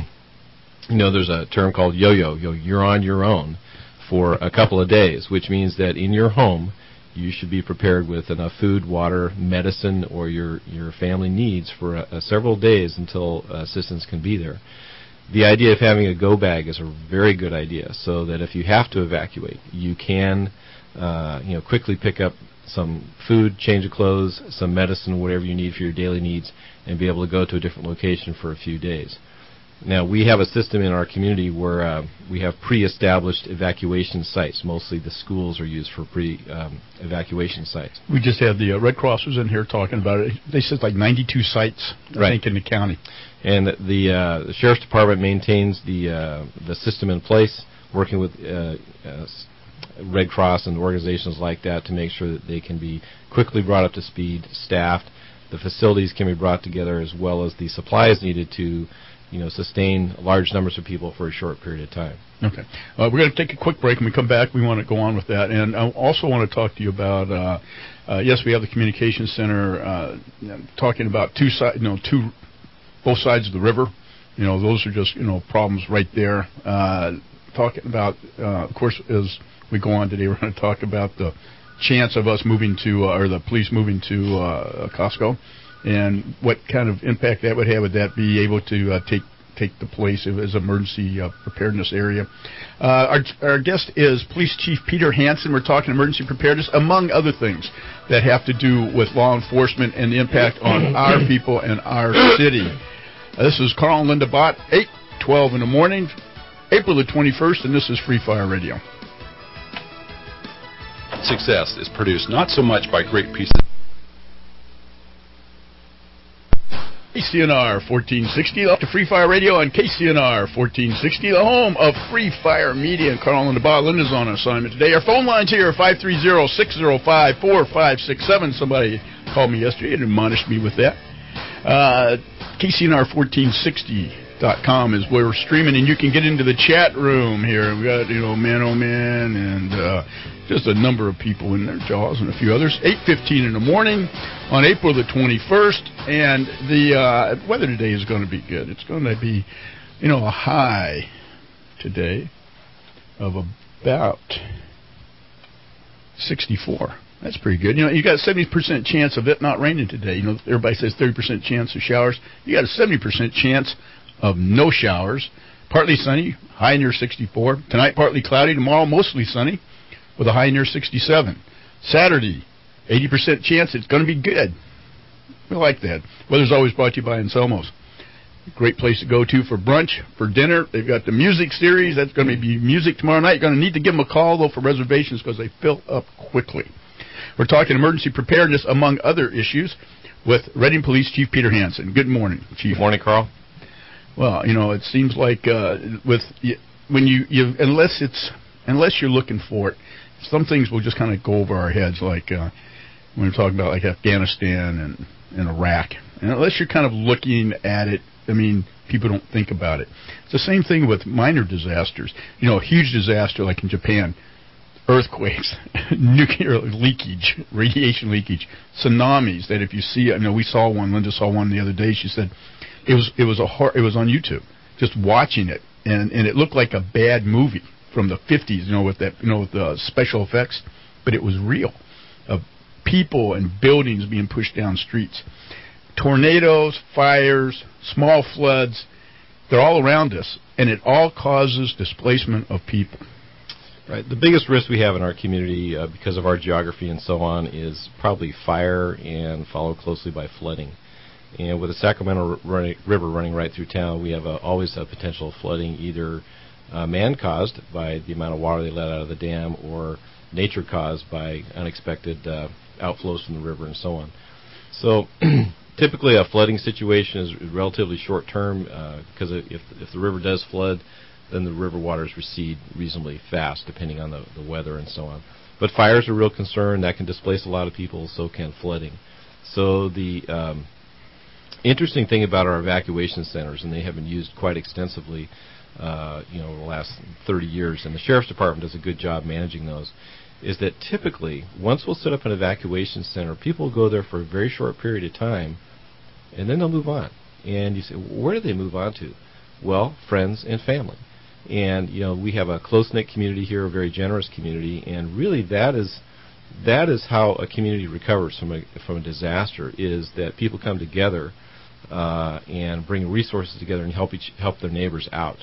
there's a term called yo-yo. You're on your own for a couple of days, which means that in your home, you should be prepared with enough food, water, medicine, or your family needs for several days until assistance can be there. The idea of having a go bag is a very good idea, so that if you have to evacuate, you can quickly pick up some food, change of clothes, some medicine, whatever you need for your daily needs, and be able to go to a different location for a few days. Now, we have a system in our community where we have pre-established evacuation sites. Mostly the schools are used for pre-evacuation sites. We just had the Red Cross was in here talking about it. They said like 92 sites, I think, in the county. And the Sheriff's Department maintains the system in place, working with Red Cross and organizations like that to make sure that they can be quickly brought up to speed, staffed. The facilities can be brought together as well as the supplies needed to sustain large numbers of people for a short period of time. Okay. We're going to take a quick break. When we come back, we want to go on with that. And I also want to talk to you about, yes, we have the communication center talking about both sides of the river. Those are just, problems right there. talking about, of course, as we go on today, we're going to talk about the chance of us moving to, or the police moving to Costco, and what kind of impact that would have. Would that be able to take the place as emergency preparedness area? Our guest is Police Chief Peter Hansen. We're talking emergency preparedness, among other things that have to do with law enforcement and the impact on our people and our city. This is Carl and Linda Bott, 8:12 in the morning, April the 21st, and this is Free Fire Radio. Success is produced not so much by great pieces. KCNR 1460, up to Free Fire Radio on KCNR 1460, the home of Free Fire Media. And Carl and the Bob Linda's on assignment today. Our phone lines here are 530-605-4567. Somebody called me yesterday and admonished me with that. KCNR1460.com is where we're streaming, and you can get into the chat room here. We got, Man Oh Man, and just a number of people in there, Jaws and a few others. 8:15 in the morning on April the 21st, and the weather today is going to be good. It's going to be, a high today of about 64. That's pretty good. You got a 70% chance of it not raining today. Everybody says 30% chance of showers. You got a 70% chance of no showers. Partly sunny, high near 64. Tonight, partly cloudy. Tomorrow, mostly sunny, with a high near 67. Saturday, 80% chance it's going to be good. We like that. Weather's always brought to you by Anselmo's. Great place to go to for brunch, for dinner. They've got the music series. That's going to be music tomorrow night. You're going to need to give them a call, though, for reservations because they fill up quickly. We're talking emergency preparedness, among other issues, with Reading Police Chief Peter Hansen. Good morning, Chief. Good morning, Carl. Well, it seems like unless you're looking for it, some things will just kind of go over our heads, like when we're talking about like Afghanistan and Iraq. And unless you're kind of looking at it, people don't think about it. It's the same thing with minor disasters. A huge disaster like in Japan, earthquakes, nuclear leakage, radiation leakage, tsunamis. That if you see, we saw one. Linda saw one the other day. She said it was on YouTube. Just watching it, and it looked like a bad movie from the 50s, with the special effects, but it was real. People and buildings being pushed down streets. Tornadoes, fires, small floods, they're all around us, and it all causes displacement of people. Right. The biggest risk we have in our community because of our geography and so on is probably fire, and followed closely by flooding. And with the Sacramento River running right through town, we have always a potential flooding, either man-caused by the amount of water they let out of the dam, or nature-caused by unexpected outflows from the river and so on. So typically a flooding situation is relatively short-term because if the river does flood, then the river waters recede reasonably fast, depending on the weather and so on. But fires are a real concern. That can displace a lot of people, so can flooding. So the interesting thing about our evacuation centers, and they have been used quite extensively over the last 30 years, and the Sheriff's Department does a good job managing those, is that typically, once we'll set up an evacuation center, people will go there for a very short period of time, and then they'll move on. And you say, where do they move on to? Well, friends and family. And, we have a close-knit community here, a very generous community, and really that is how a community recovers from a disaster, is that people come together and bring resources together and help their neighbors out.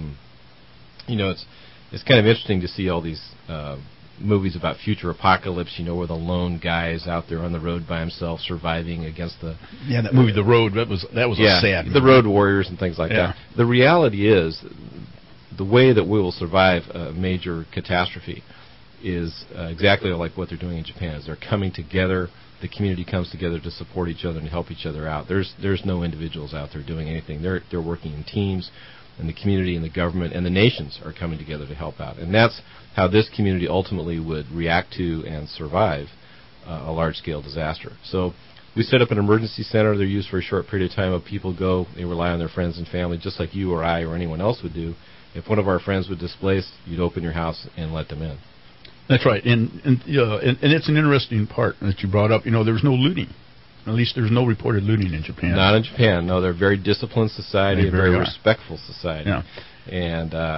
It's kind of interesting to see all these movies about future apocalypse, where the lone guy is out there on the road by himself surviving against the... Yeah, that movie, The Road, that was a sad movie. The Road Warriors and things like that. The reality is, the way that we will survive a major catastrophe is exactly like what they're doing in Japan, is they're coming together. The community comes together to support each other and help each other out. There's no individuals out there doing anything. They're working in teams, and the community and the government and the nations are coming together to help out. And that's how this community ultimately would react to and survive a large-scale disaster. So we set up an emergency center. They're used for a short period of time. When people go, they rely on their friends and family, just like you or I or anyone else would do. If one of our friends was displaced, you'd open your house and let them in. That's right, and it's an interesting part that you brought up. There's no looting. At least there's no reported looting in Japan. Not in Japan. No, they're a very disciplined society, a very respectful society. Yeah. And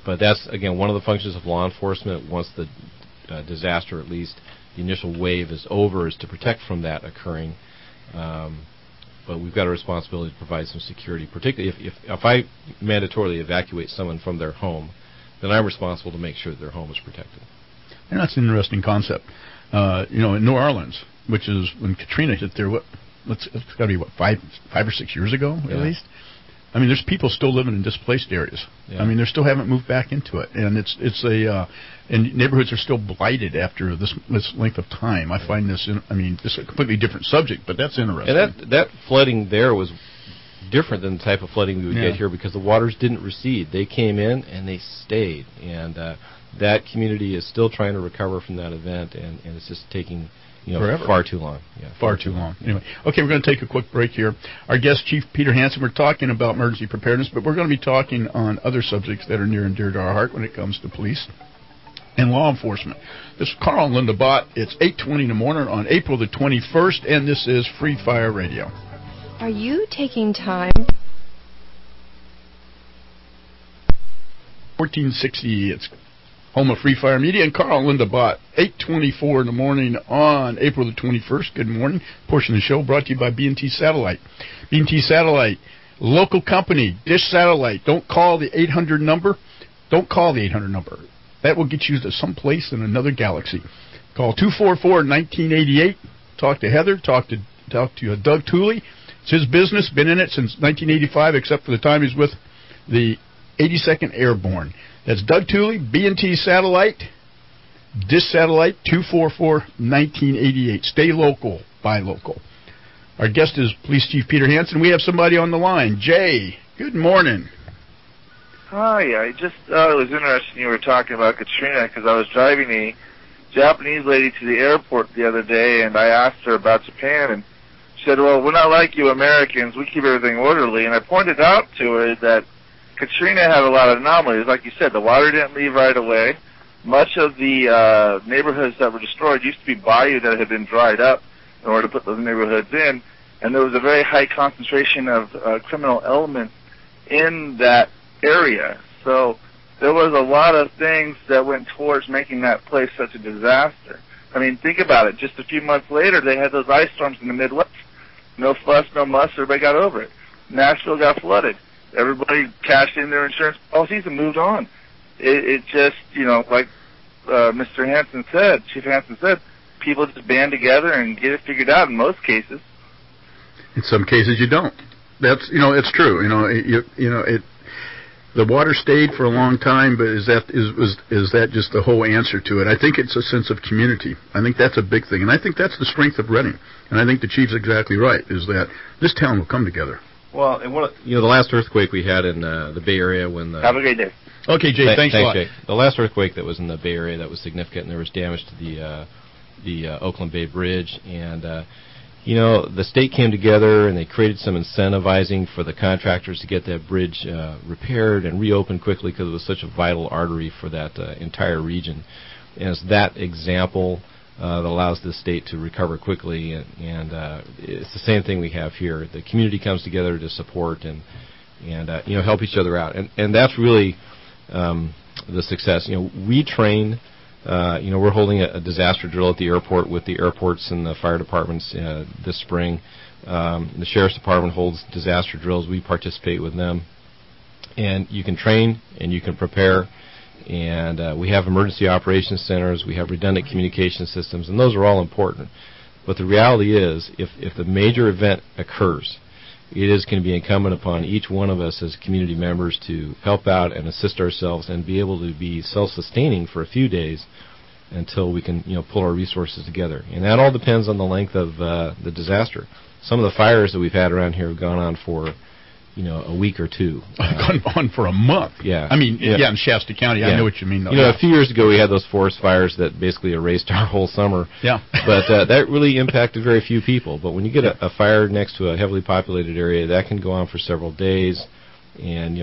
But that's, again, one of the functions of law enforcement once the disaster, at least the initial wave, is over, is to protect from that occurring. But we've got a responsibility to provide some security, particularly if I mandatorily evacuate someone from their home, then I'm responsible to make sure that their home is protected. And that's an interesting concept. In New Orleans, which is when Katrina hit there, it's got to be, 5 or 6 years ago, at least? I mean, there's people still living in displaced areas. Yeah. I mean, they still haven't moved back into it, and and neighborhoods are still blighted after this length of time. I find this, this is a completely different subject, but that's interesting. And that flooding there was different than the type of flooding we would get here because the waters didn't recede. They came in and they stayed, and that community is still trying to recover from that event, and it's just taking far too long. Yeah, far too long. Anyway, okay, we're going to take a quick break here. Our guest, Chief Peter Hansen, we're talking about emergency preparedness, but we're going to be talking on other subjects that are near and dear to our heart when it comes to police and law enforcement. This is Carl and Linda Bott. It's 8:20 in the morning on April the 21st, and this is Free Fire Radio. Are you taking time? 1460, it's home of Free Fire Media, and Carl and Linda Bott, 8:24 in the morning on April the 21st. Good morning. Portion of the show brought to you by B&T Satellite. B&T Satellite, local company, Dish Satellite. Don't call the 800 number. Don't call the 800 number. That will get you to someplace in another galaxy. Call 244-1988. Talk to Heather. Talk to Doug Tooley. It's his business. Been in it since 1985, except for the time he's with the 82nd Airborne. That's Doug Tooley, B&T Satellite, Dish Satellite, 244-1988. Stay local, buy local. Our guest is Police Chief Peter Hansen. We have somebody on the line. Jay, good morning. Hi, I just thought it was interesting you were talking about Katrina because I was driving a Japanese lady to the airport the other day, and I asked her about Japan, and she said, well, we're not like you Americans. We keep everything orderly. And I pointed out to her that Katrina had a lot of anomalies. Like you said, the water didn't leave right away. Much of the neighborhoods that were destroyed used to be bayou that had been dried up in order to put those neighborhoods in, and there was a very high concentration of criminal elements in that area. So there was a lot of things that went towards making that place such a disaster. I mean, think about it. Just a few months later, they had those ice storms in the Midwest. No fuss, no muss, everybody got over it. Nashville got flooded. Everybody cashed in their insurance policies and moved on. It just, like Mr. Hansen said, Chief Hansen said, people just band together and get it figured out in most cases. In some cases you don't. That's, it's true. The water stayed for a long time, but is that just the whole answer to it? I think it's a sense of community. I think that's a big thing, and I think that's the strength of Reading. And I think the Chief's exactly right, is that this town will come together. Well, and the last earthquake we had in the Bay Area when Have a great day. Okay, Jay, thanks a lot. Jay. The last earthquake that was in the Bay Area that was significant, and there was damage to the Oakland Bay Bridge, and the state came together and they created some incentivizing for the contractors to get that bridge repaired and reopened quickly because it was such a vital artery for that entire region. And it's that example that allows the state to recover quickly, and it's the same thing we have here. The community comes together to support and help each other out, and that's really the success. We train. We're holding a disaster drill at the airport with the airports and the fire departments this spring. The Sheriff's Department holds disaster drills. We participate with them. And you can train and you can prepare. And we have emergency operations centers. We have redundant communication systems, and those are all important. But the reality is, if the major event occurs, it is going to be incumbent upon each one of us as community members to help out and assist ourselves and be able to be self-sustaining for a few days until we can pull our resources together. And that all depends on the length of the disaster. Some of the fires that we've had around here have gone on for a week or two. Gone on for a month. Yeah. I mean, in Shasta County, I know what you mean. Though. A few years ago we had those forest fires that basically erased our whole summer. Yeah. But that really impacted very few people. But when you get a fire next to a heavily populated area, that can go on for several days. And,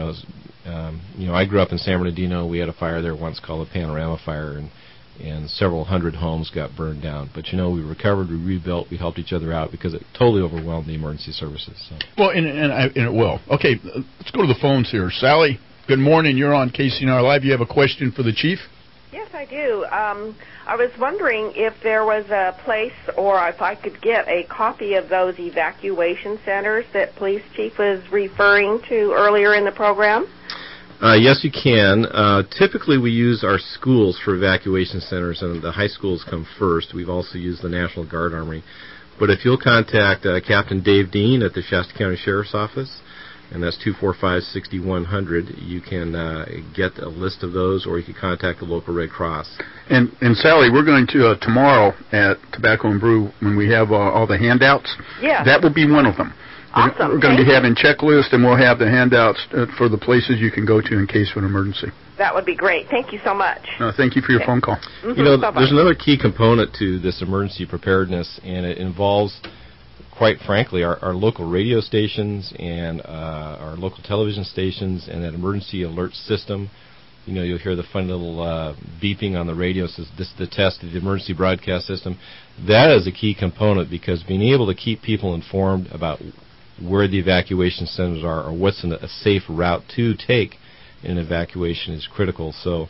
I grew up in San Bernardino. We had a fire there once called the Panorama Fire, and several hundred homes got burned down. But, we recovered, we rebuilt, we helped each other out because it totally overwhelmed the emergency services. So. Well, and it will. Okay, let's go to the phones here. Sally, Good morning. You're on KCNR Live. You have a question for the chief? Yes, I do. I was wondering if there was a place or if I could get a copy of those evacuation centers that Police Chief was referring to earlier in the program. Yes, you can. Typically, we use our schools for evacuation centers, and the high schools come first. We've also used the National Guard Armory. But if you'll contact Captain Dave Dean at the Shasta County Sheriff's Office, and that's 245-6100, you can get a list of those, or you can contact the local Red Cross. And Sally, we're going to tomorrow at Tobacco and Brew, when we have all the handouts, that will be one of them. Awesome. We're going to be having checklists, and we'll have the handouts for the places you can go to in case of an emergency. That would be great. Thank you so much. Thank you for your phone call. Mm-hmm. You know, Bye-bye. there's another key component to this emergency preparedness, and it involves, quite frankly, our local radio stations and our local television stations and that emergency alert system. You know, you'll hear the fun little beeping on the radio. Says this is the test of the emergency broadcast system. That is a key component, because being able to keep people informed about where the evacuation centers are or what's a safe route to take in an evacuation is critical. So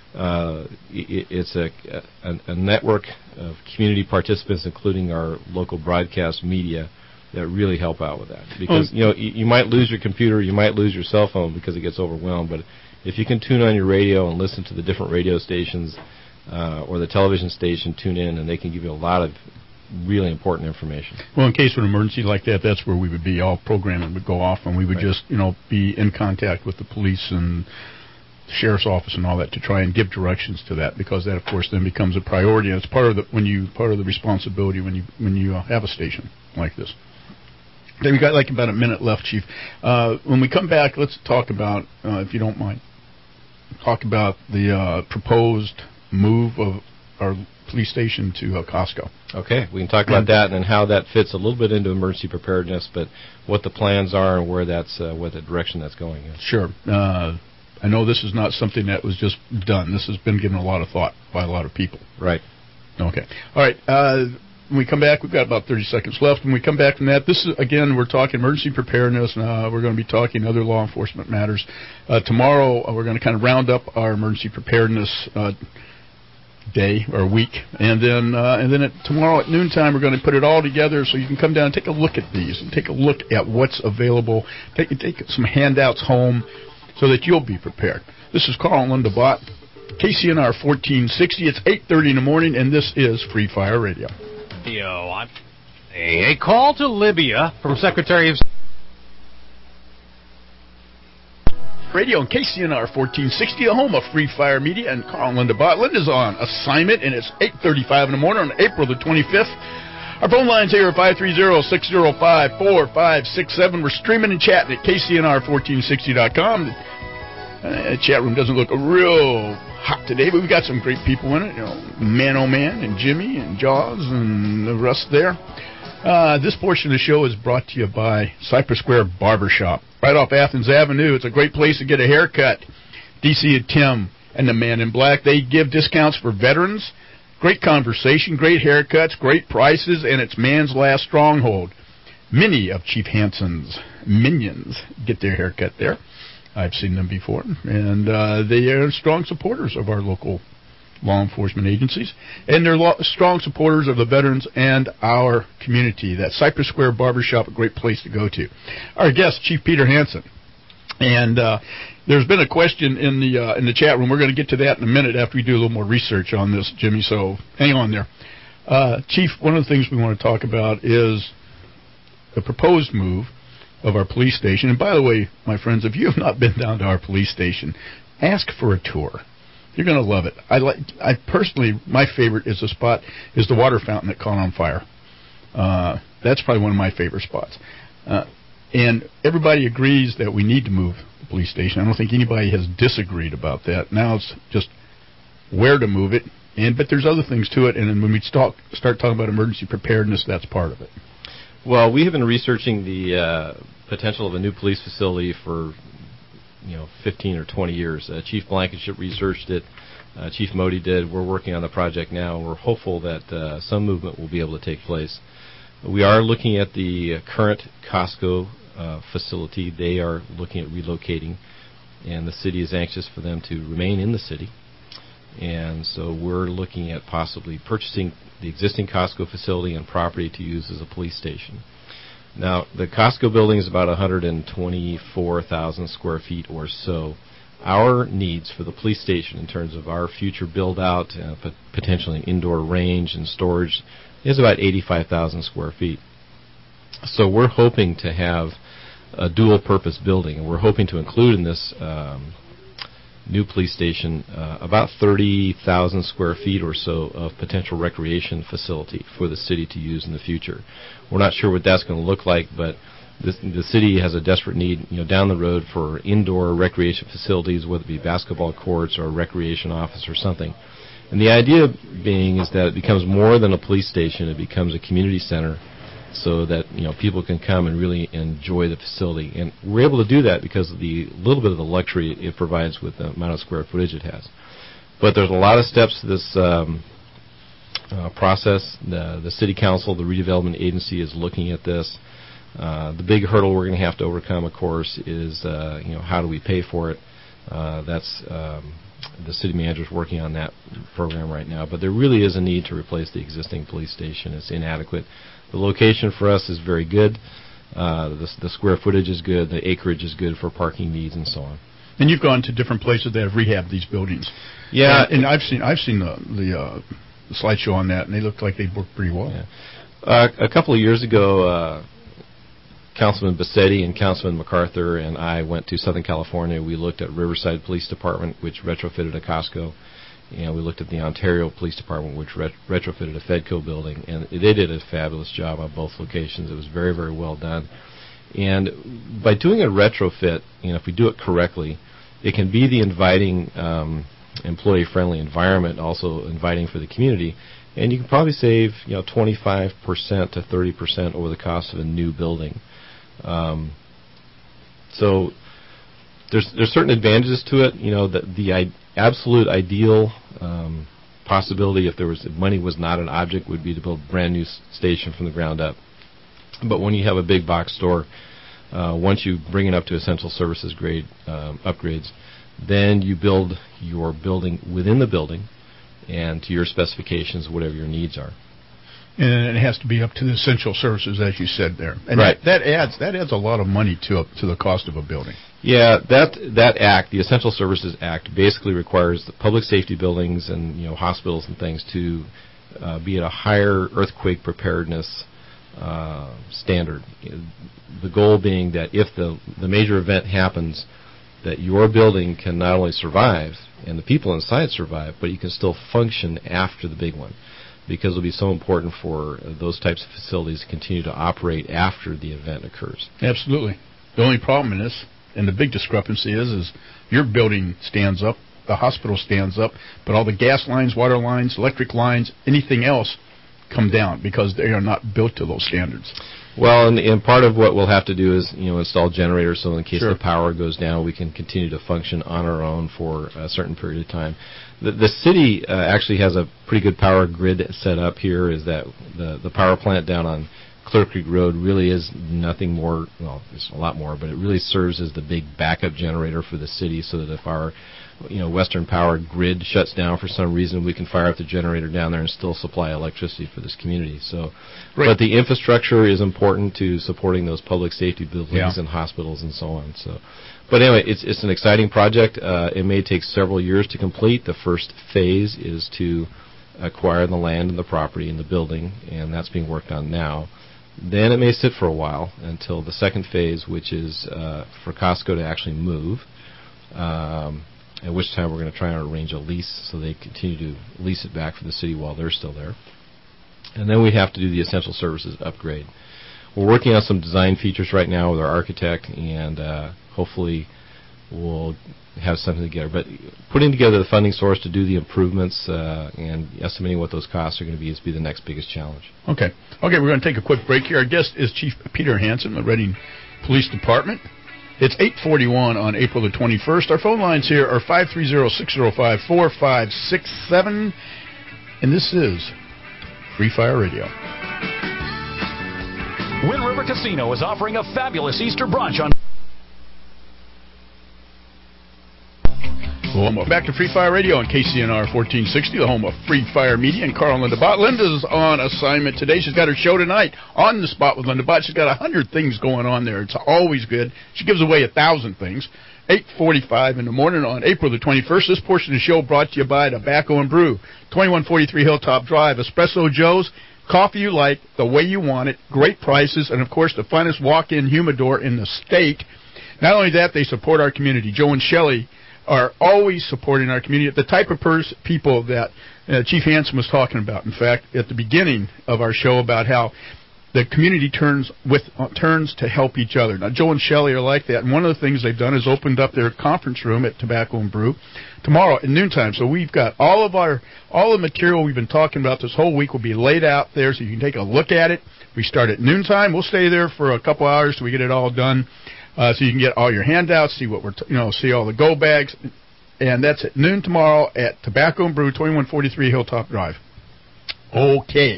it's a network of community participants, including our local broadcast media, that really help out with that. Because you might lose your computer, you might lose your cell phone because it gets overwhelmed, but if you can tune on your radio and listen to the different radio stations or the television station, tune in, and they can give you a lot of really important information. Well, in case of an emergency like that, that's where we would be. All programming would go off, and we would just, be in contact with the police and the sheriff's office and all that to try and give directions to that, because that, of course, then becomes a priority, and it's part of the responsibility when you have a station like this. Then we got like about a minute left, Chief. When we come back, let's talk about, if you don't mind, the proposed move of our police station to Costco. Okay, we can talk about that and how that fits a little bit into emergency preparedness, but what the plans are and where that's what the direction that's going in. Sure. I know this is not something that was just done. This has been given a lot of thought by a lot of people. Right. Okay. All right. When we come back, we've got about 30 seconds left. When we come back from that, this is, again, we're talking emergency preparedness. We're going to be talking other law enforcement matters. Tomorrow, we're going to kind of round up our emergency preparedness day or week, and then tomorrow at noontime we're going to put it all together so you can come down and take a look at these and take a look at what's available. Take some handouts home so that you'll be prepared. This is Carl and Linda Bott, KCNR 1460. It's 8:30 in the morning, and this is Free Fire Radio. A call to Libya from Secretary of Radio and KCNR 1460, the home of Free Fire Media, and Carl and Linda Bott. Linda's on assignment, and it's 8:35 in the morning on April the 25th. Our phone lines here are 530-605-4567. We're streaming and chatting at KCNR1460.com. The chat room doesn't look real hot today, but we've got some great people in it. Man Oh Man and Jimmy and Jaws and the rest there. This portion of the show is brought to you by Cypress Square Barbershop, right off Athens Avenue. It's a great place to get a haircut. DC and Tim and the Man in Black, they give discounts for veterans. Great conversation, great haircuts, great prices, and it's man's last stronghold. Many of Chief Hanson's minions get their haircut there. I've seen them before, and they are strong supporters of our local law enforcement agencies, and they're strong supporters of the veterans and our community. That Cypress Square Barbershop, a great place to go to. Our guest, Chief Peter Hanson, and there's been a question in the chat room. We're going to get to that in a minute after we do a little more research on this, Jimmy. So hang on there, Chief. One of the things we want to talk about is the proposed move of our police station. And by the way, my friends, if you have not been down to our police station, ask for a tour. You're going to love it. I personally, my favorite is the water fountain that caught on fire. That's probably one of my favorite spots. And everybody agrees that we need to move the police station. I don't think anybody has disagreed about that. Now it's just where to move it. But there's other things to it. And then when we start talking about emergency preparedness, that's part of it. Well, we have been researching the potential of a new police facility for 15 or 20 years. Chief Blankenship researched it. Chief Modi did. We're working on the project now, and we're hopeful that some movement will be able to take place. We are looking at the current Costco facility. They are looking at relocating. and the city is anxious for them to remain in the city. And so we're looking at possibly purchasing the existing Costco facility and property to use as a police station. Now, the Costco building is about 124,000 square feet or so. Our needs for the police station in terms of our future build-out, potentially an indoor range and storage, is about 85,000 square feet. So we're hoping to have a dual-purpose building, and we're hoping to include in this new police station about 30,000 square feet or so of potential recreation facility for the city to use in the future. We're not sure what that's going to look like, but the city has a desperate need, down the road for indoor recreation facilities, whether it be basketball courts or a recreation office or something. And the idea being is that it becomes more than a police station; it becomes a community center, so that people can come and really enjoy the facility. And we're able to do that because of the little bit of the luxury it provides with the amount of square footage it has. But there's a lot of steps to this process. The City Council, the redevelopment agency, is looking at this. The big hurdle we're going to have to overcome, of course, is how do we pay for it? That's the city manager is working on that program right now. But there really is a need to replace the existing police station. It's inadequate. The location for us is very good. The square footage is good. The acreage is good for parking needs and so on. And you've gone to different places that have rehabbed these buildings. Yeah, and I've seen the slideshow on that, and they look like they work pretty well. Yeah. A couple of years ago, Councilman Bassetti and Councilman MacArthur and I went to Southern California. We looked at Riverside Police Department, which retrofitted a Costco, and we looked at the Ontario Police Department, which retrofitted a Fedco building, and they did a fabulous job on both locations. It was very, very well done. And by doing a retrofit, if we do it correctly, it can be the inviting, employee-friendly environment, also inviting for the community, and you can probably save 25% to 30% over the cost of a new building. So there's certain advantages to it. The absolute ideal possibility, if money was not an object, would be to build a brand new station from the ground up. But when you have a big box store, once you bring it up to essential services grade upgrades, then you build your building within the building and to your specifications, whatever your needs are. And it has to be up to the essential services, as you said there. And right. that adds a lot of money to the cost of a building. Yeah, that act, the Essential Services Act, basically requires the public safety buildings and hospitals and things to be at a higher earthquake preparedness standard. The goal being that if the major event happens, that your building can not only survive and the people inside survive, but you can still function after the big one, because it'll be so important for those types of facilities to continue to operate after the event occurs. Absolutely. The only problem in this, and the big discrepancy is your building stands up, the hospital stands up, but all the gas lines, water lines, electric lines, anything else come down because they are not built to those standards. Well, and part of what we'll have to do is install generators so in case Sure. the power goes down, we can continue to function on our own for a certain period of time. The city actually has a pretty good power grid set up here. Is that the power plant down on Clear Creek Road really is nothing more, well, it's a lot more, but it really serves as the big backup generator for the city, so that if our Western Power grid shuts down for some reason, we can fire up the generator down there and still supply electricity for this community. So, Right. But the infrastructure is important to supporting those public safety buildings Yeah. and hospitals and so on. So, but anyway, it's an exciting project. It may take several years to complete. The first phase is to acquire the land and the property and the building, and that's being worked on now. Then it may sit for a while until the second phase, which is for Costco to actually move. At which time we're going to try and arrange a lease so they continue to lease it back for the city while they're still there. And then we have to do the essential services upgrade. We're working on some design features right now with our architect, and hopefully we'll have something together. But putting together the funding source to do the improvements and estimating what those costs are going to be the next biggest challenge. Okay, we're going to take a quick break here. Our guest is Chief Peter Hansen, the Reading Police Department. It's 8:41 on April the 21st. Our phone lines here are 530-605-4567, and this is Free Fire Radio. Wind River Casino is offering a fabulous Easter brunch on Well, back to Free Fire Radio on KCNR 1460, the home of Free Fire Media, and Carl Linda Bott. Linda's on assignment today. She's got her show tonight, On the Spot with Linda Bott. She's got 100 things going on there. It's always good. She gives away 1,000 things. 8:45 in the morning on April the 21st. This portion of the show brought to you by Tobacco and Brew, 2143 Hilltop Drive. Espresso Joe's, coffee you like, the way you want it, great prices, and, of course, the finest walk-in humidor in the state. Not only that, they support our community. Joe and Shelley are always supporting our community, the type of people that Chief Hansen was talking about. In fact, at the beginning of our show, about how the community turns to help each other. Now, Joe and Shelley are like that, and one of the things they've done is opened up their conference room at Tobacco and Brew tomorrow at noontime. So we've got all the material we've been talking about this whole week will be laid out there, so you can take a look at it. We start at noontime. We'll stay there for a couple hours till we get it all done. So you can get all your handouts, see what see all the go bags, and that's at noon tomorrow at Tobacco and Brew, 2143 Hilltop Drive. Okay.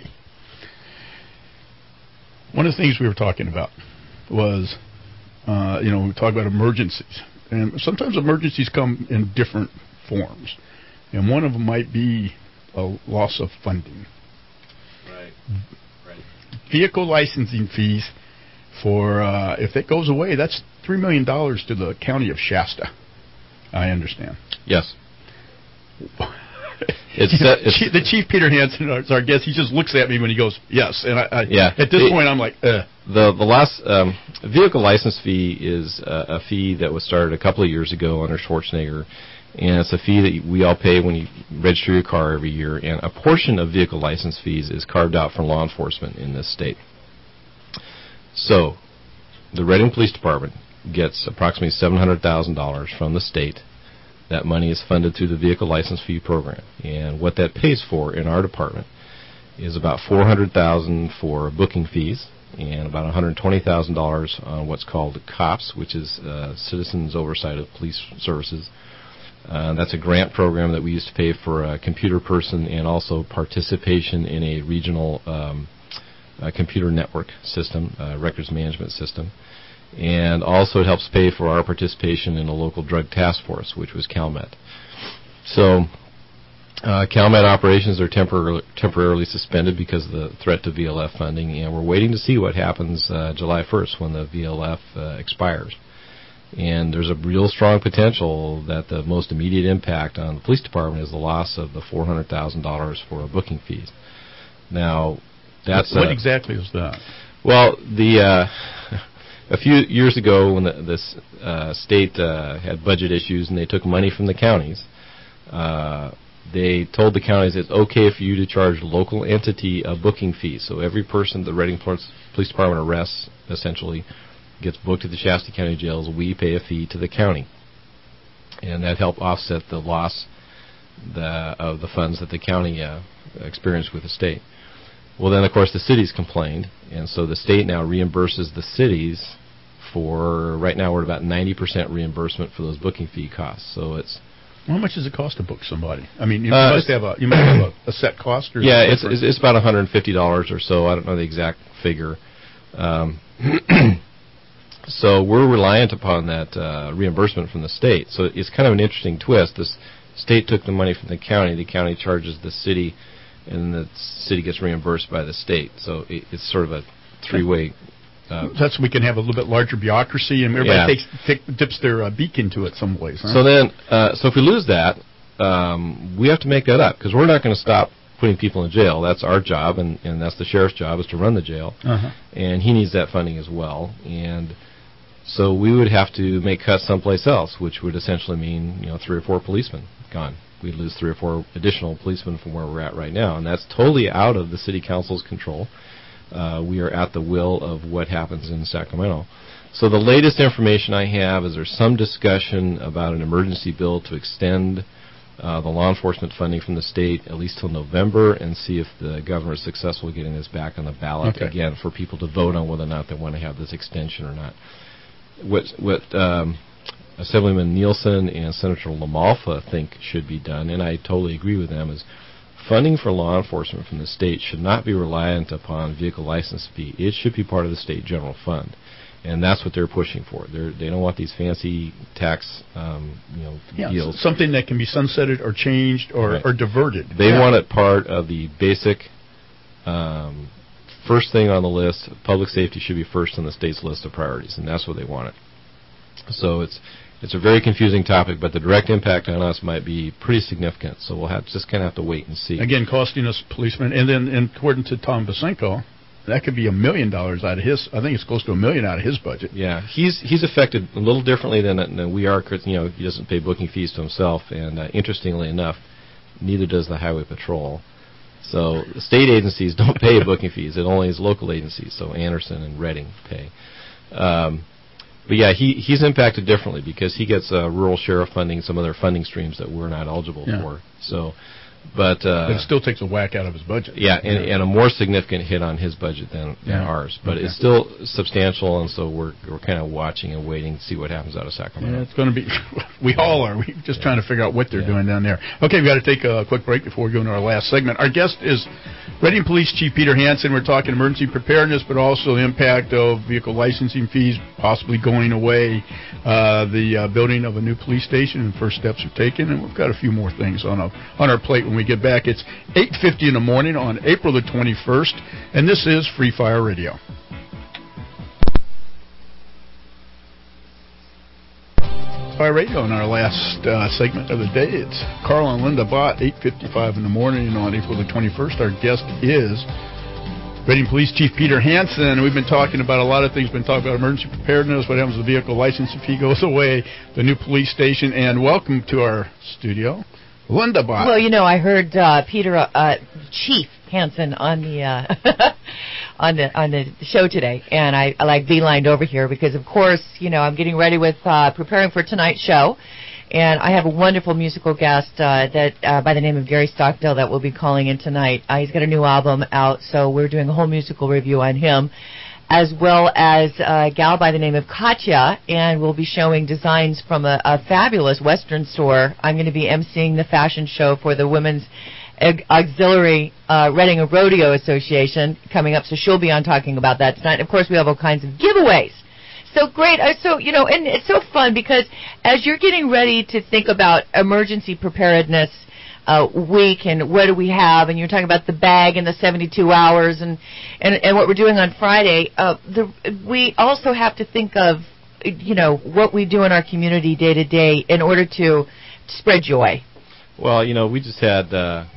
One of the things we were talking about was, we talk about emergencies, and sometimes emergencies come in different forms, and one of them might be a loss of funding. Right. Vehicle licensing fees. For if that goes away, that's $3 million to the county of Shasta. I understand. Yes. The Chief Peter Hansen is our guest. He just looks at me when he goes, yes. And at this point, I'm like, The last vehicle license fee is a fee that was started a couple of years ago under Schwarzenegger, and it's a fee that we all pay when you register your car every year. And a portion of vehicle license fees is carved out for law enforcement in this state. So, the Reading Police Department gets approximately $700,000 from the state. That money is funded through the vehicle license fee program. And what that pays for in our department is about $400,000 for booking fees and about $120,000 on what's called COPS, which is Citizens Oversight of Police Services. That's a grant program that we used to pay for a computer person and also participation in a regional computer network system, records management system. And also it helps pay for our participation in a local drug task force, which was CalMet. So CalMet operations are temporarily suspended because of the threat to VLF funding, and we're waiting to see what happens July 1st when the VLF expires. And there's a real strong potential that the most immediate impact on the police department is the loss of the $400,000 for booking fees. Now, that's what exactly is that? Well, a few years ago when this state had budget issues and they took money from the counties, they told the counties it's okay for you to charge local entity a booking fee. So every person the Reading Police Department arrests essentially gets booked at the Shasta County jails. We pay a fee to the county, and that helped offset the loss of the funds that the county experienced with the state. Well, then, of course, the cities complained, and so the state now reimburses the cities for, right now we're at about 90% reimbursement for those booking fee costs. So it's... How much does it cost to book somebody? I mean, you must have a set cost? Or yeah, it's about $150 or so. I don't know the exact figure. So we're reliant upon that reimbursement from the state. So it's kind of an interesting twist. The state took the money from the county charges the city, and the city gets reimbursed by the state. So it's sort of a three-way... That's so we can have a little bit larger bureaucracy, and everybody dips their beak into it some ways. Huh? So then, so if we lose that, we have to make that up, because we're not going to stop putting people in jail. That's our job, and that's the sheriff's job, is to run the jail. And he needs that funding as well. And so we would have to make cuts someplace else, which would essentially mean 3 or 4 policemen gone. We'd lose 3 or 4 additional policemen from where we're at right now, and that's totally out of the city council's control. We are at the will of what happens in Sacramento. So the latest information I have is there's some discussion about an emergency bill to extend the law enforcement funding from the state at least till November, and see if the governor is successful getting this back on the ballot again for people to vote on whether or not they want to have this extension or not. What Assemblyman Nielsen and Senator LaMalfa think should be done, and I totally agree with them, is funding for law enforcement from the state should not be reliant upon vehicle license fee. It should be part of the state general fund. And that's what they're pushing for. They don't want these fancy tax, deals. Something that can be sunsetted or changed or diverted. They want it part of the basic first thing on the list. Public safety should be first on the state's list of priorities, and that's what they want it. So it's a very confusing topic, but the direct impact on us might be pretty significant. So we'll just kind of have to wait and see. Again, costing us policemen, and then according to Tom Basenko, that could be $1 million out of his. I think it's close to $1 million out of his budget. Yeah, he's affected a little differently than we are. Cause, he doesn't pay booking fees to himself, and interestingly enough, neither does the Highway Patrol. So state agencies don't pay booking fees. It only is local agencies. So Anderson and Reading pay. But yeah, he's impacted differently because he gets rural sheriff funding, some other funding streams that we're not eligible for. So. But it still takes a whack out of his budget. Yeah, and a more significant hit on his budget than ours. But it's still substantial, and so we're kind of watching and waiting to see what happens out of Sacramento. Yeah, it's going to be. We all are. We're just trying to figure out what they're doing down there. Okay, we've got to take a quick break before we go into our last segment. Our guest is Reading Police Chief Peter Hansen. We're talking emergency preparedness, but also the impact of vehicle licensing fees possibly going away, the building of a new police station, and first steps are taken. And we've got a few more things on our plate when we get back. It's 8:50 in the morning on April the 21st, and this is Free Fire Radio. Fire Radio in our last segment of the day. It's Carl and Linda Bott, 8:55 in the morning on April the 21st. Our guest is Reading Police Chief Peter Hansen. We've been talking about a lot of things. We've been talking about emergency preparedness, what happens with the vehicle license if he goes away, the new police station, and welcome to our studio, Linda Bott. Well, I heard Peter Chief Hansen on the on the show today, and I beelined over here because, of course, I'm getting ready with preparing for tonight's show, and I have a wonderful musical guest that by the name of Gary Stockdale that will be calling in tonight. He's got a new album out, so we're doing a whole musical review on him, as well as a gal by the name of Katya, and we'll be showing designs from a fabulous Western store. I'm going to be emceeing the fashion show for the Women's Auxiliary Reading Rodeo Association coming up, so she'll be on talking about that tonight. Of course, we have all kinds of giveaways. So great. And it's so fun because as you're getting ready to think about emergency preparedness week and what do we have, and you're talking about the bag and the 72 hours and what we're doing on Friday, we also have to think of what we do in our community day to day in order to spread joy. Well, we just had the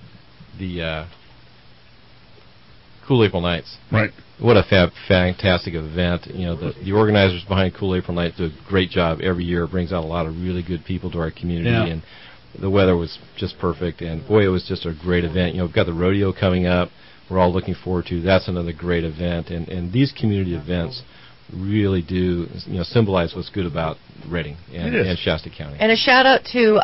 Cool April Nights. Right. What a fantastic event. The organizers behind Cool April Nights do a great job every year. It brings out a lot of really good people to our community, and the weather was just perfect, and boy, it was just a great event. We've got the rodeo coming up. We're all looking forward to. That's another great event, and these community events really do symbolize what's good about Reading and Shasta County. And a shout out to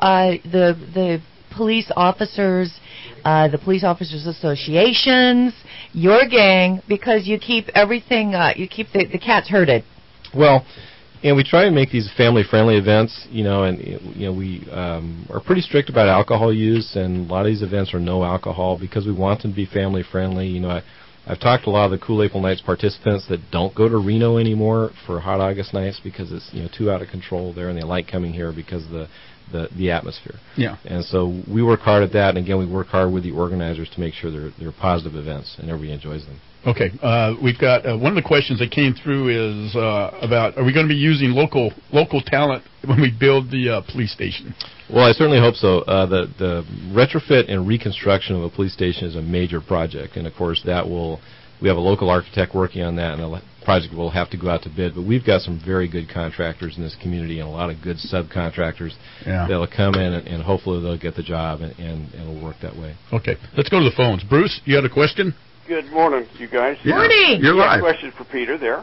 the police officers, the police officers associations, your gang, because you keep everything, you keep the cats herded. Well, and we try and make these family-friendly events, and we are pretty strict about alcohol use, and a lot of these events are no alcohol because we want them to be family-friendly. I've talked to a lot of the Cool April Nights participants that don't go to Reno anymore for Hot August Nights because it's too out of control there, and they like coming here because of the atmosphere. Yeah. And so we work hard at that, and again, we work hard with the organizers to make sure they're positive events and everybody enjoys them. Okay, we've got one of the questions that came through is about, are we going to be using local talent when we build the police station? Well, I certainly hope so. The retrofit and reconstruction of a police station is a major project, and of course we have a local architect working on that, and the project will have to go out to bid. But we've got some very good contractors in this community and a lot of good subcontractors that'll come in, and hopefully they'll get the job, and it'll work that way. Okay, let's go to the phones. Bruce, you had a question? Good morning, you guys. Yeah. Morning. You're live. A question for Peter there,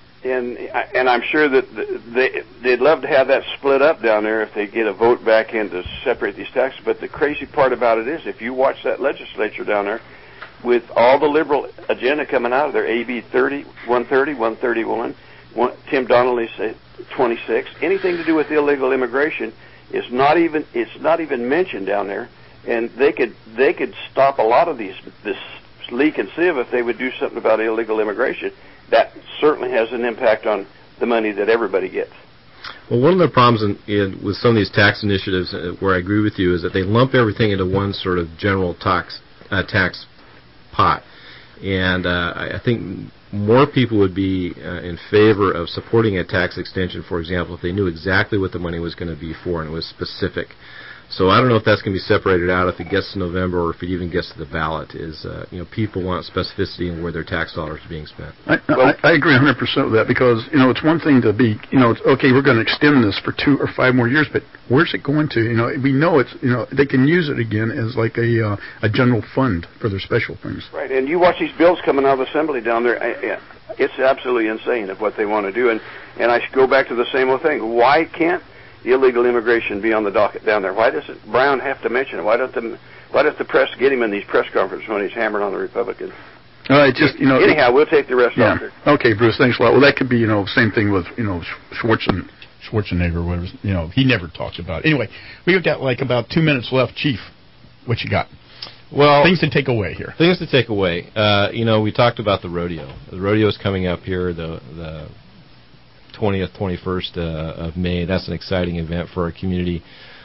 and I'm sure that they'd love to have that split up down there if they get a vote back in to separate these taxes. But the crazy part about it is, if you watch that legislature down there, with all the liberal agenda coming out of there, AB 130, 131, Tim Donnelly said 26, anything to do with illegal immigration is not even mentioned down there, and they could stop a lot of this leak and sieve if they would do something about illegal immigration. that certainly has an impact on the money that everybody gets. Well, one of the problems with some of these tax initiatives, where I agree with you, is that they lump everything into one sort of general tax pot. And I think more people would be in favor of supporting a tax extension, for example, if they knew exactly what the money was going to be for and it was specific. So I don't know if that's going to be separated out if it gets to November or if it even gets to the ballot. People want specificity in where their tax dollars are being spent. I agree 100% with that because, it's one thing to be, it's okay, we're going to extend this for 2 or 5 more years, but where's it going to? We know it's, they can use it again as like a general fund for their special things. Right, and you watch these bills coming out of the Assembly down there, it's absolutely insane of what they want to do. And I go back to the same old thing. Why can't illegal immigration be on the docket down there? Why doesn't Brown have to mention it? Why does the press get him in these press conferences when he's hammering on the Republicans? Anyhow, we'll take the rest off there. Okay, Bruce, thanks a lot. Well, that could be, same thing with, Schwarzenegger or whatever. He never talks about it. Anyway, we've got like about 2 minutes left. Chief, what you got? Well, things to take away here. Things to take away. We talked about the rodeo. The rodeo is coming up here, the 20th, 21st of May. That's an exciting event for our community.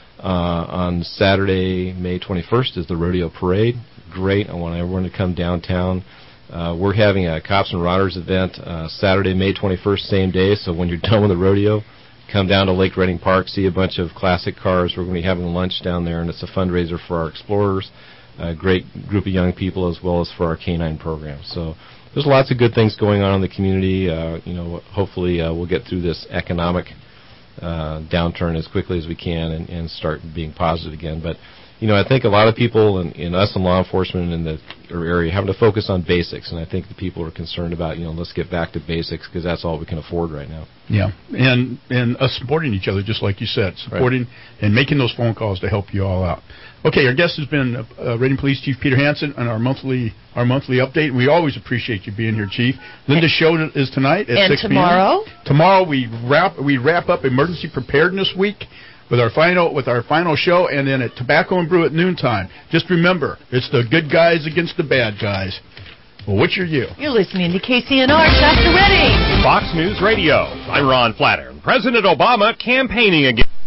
On Saturday, May 21st, is the rodeo parade. Great. I want everyone to come downtown. We're having a Cops and Rodders event Saturday, May 21st, same day. So when you're done with the rodeo, come down to Lake Reading Park, see a bunch of classic cars. We're going to be having lunch down there, and it's a fundraiser for our explorers. A great group of young people as well as for our canine program. So there's lots of good things going on in the community. Hopefully we'll get through this economic downturn as quickly as we can and start being positive again. But, I think a lot of people in us in law enforcement in the area having to focus on basics, and I think the people are concerned about, let's get back to basics because that's all we can afford right now. Yeah, and us supporting each other, just like you said, supporting and making those phone calls to help you all out. Okay, our guest has been Reading Police Chief Peter Hansen on our monthly update. We always appreciate you being here, Chief. Linda's show is tonight at 6 p.m. tomorrow? Tomorrow we wrap up Emergency Preparedness Week with our final show, and then at Tobacco and Brew at noontime. Just remember, it's the good guys against the bad guys. Well, which are you? You're listening to KCNR, Shasta Reading. Fox News Radio. I'm Ron Flatter. President Obama campaigning again.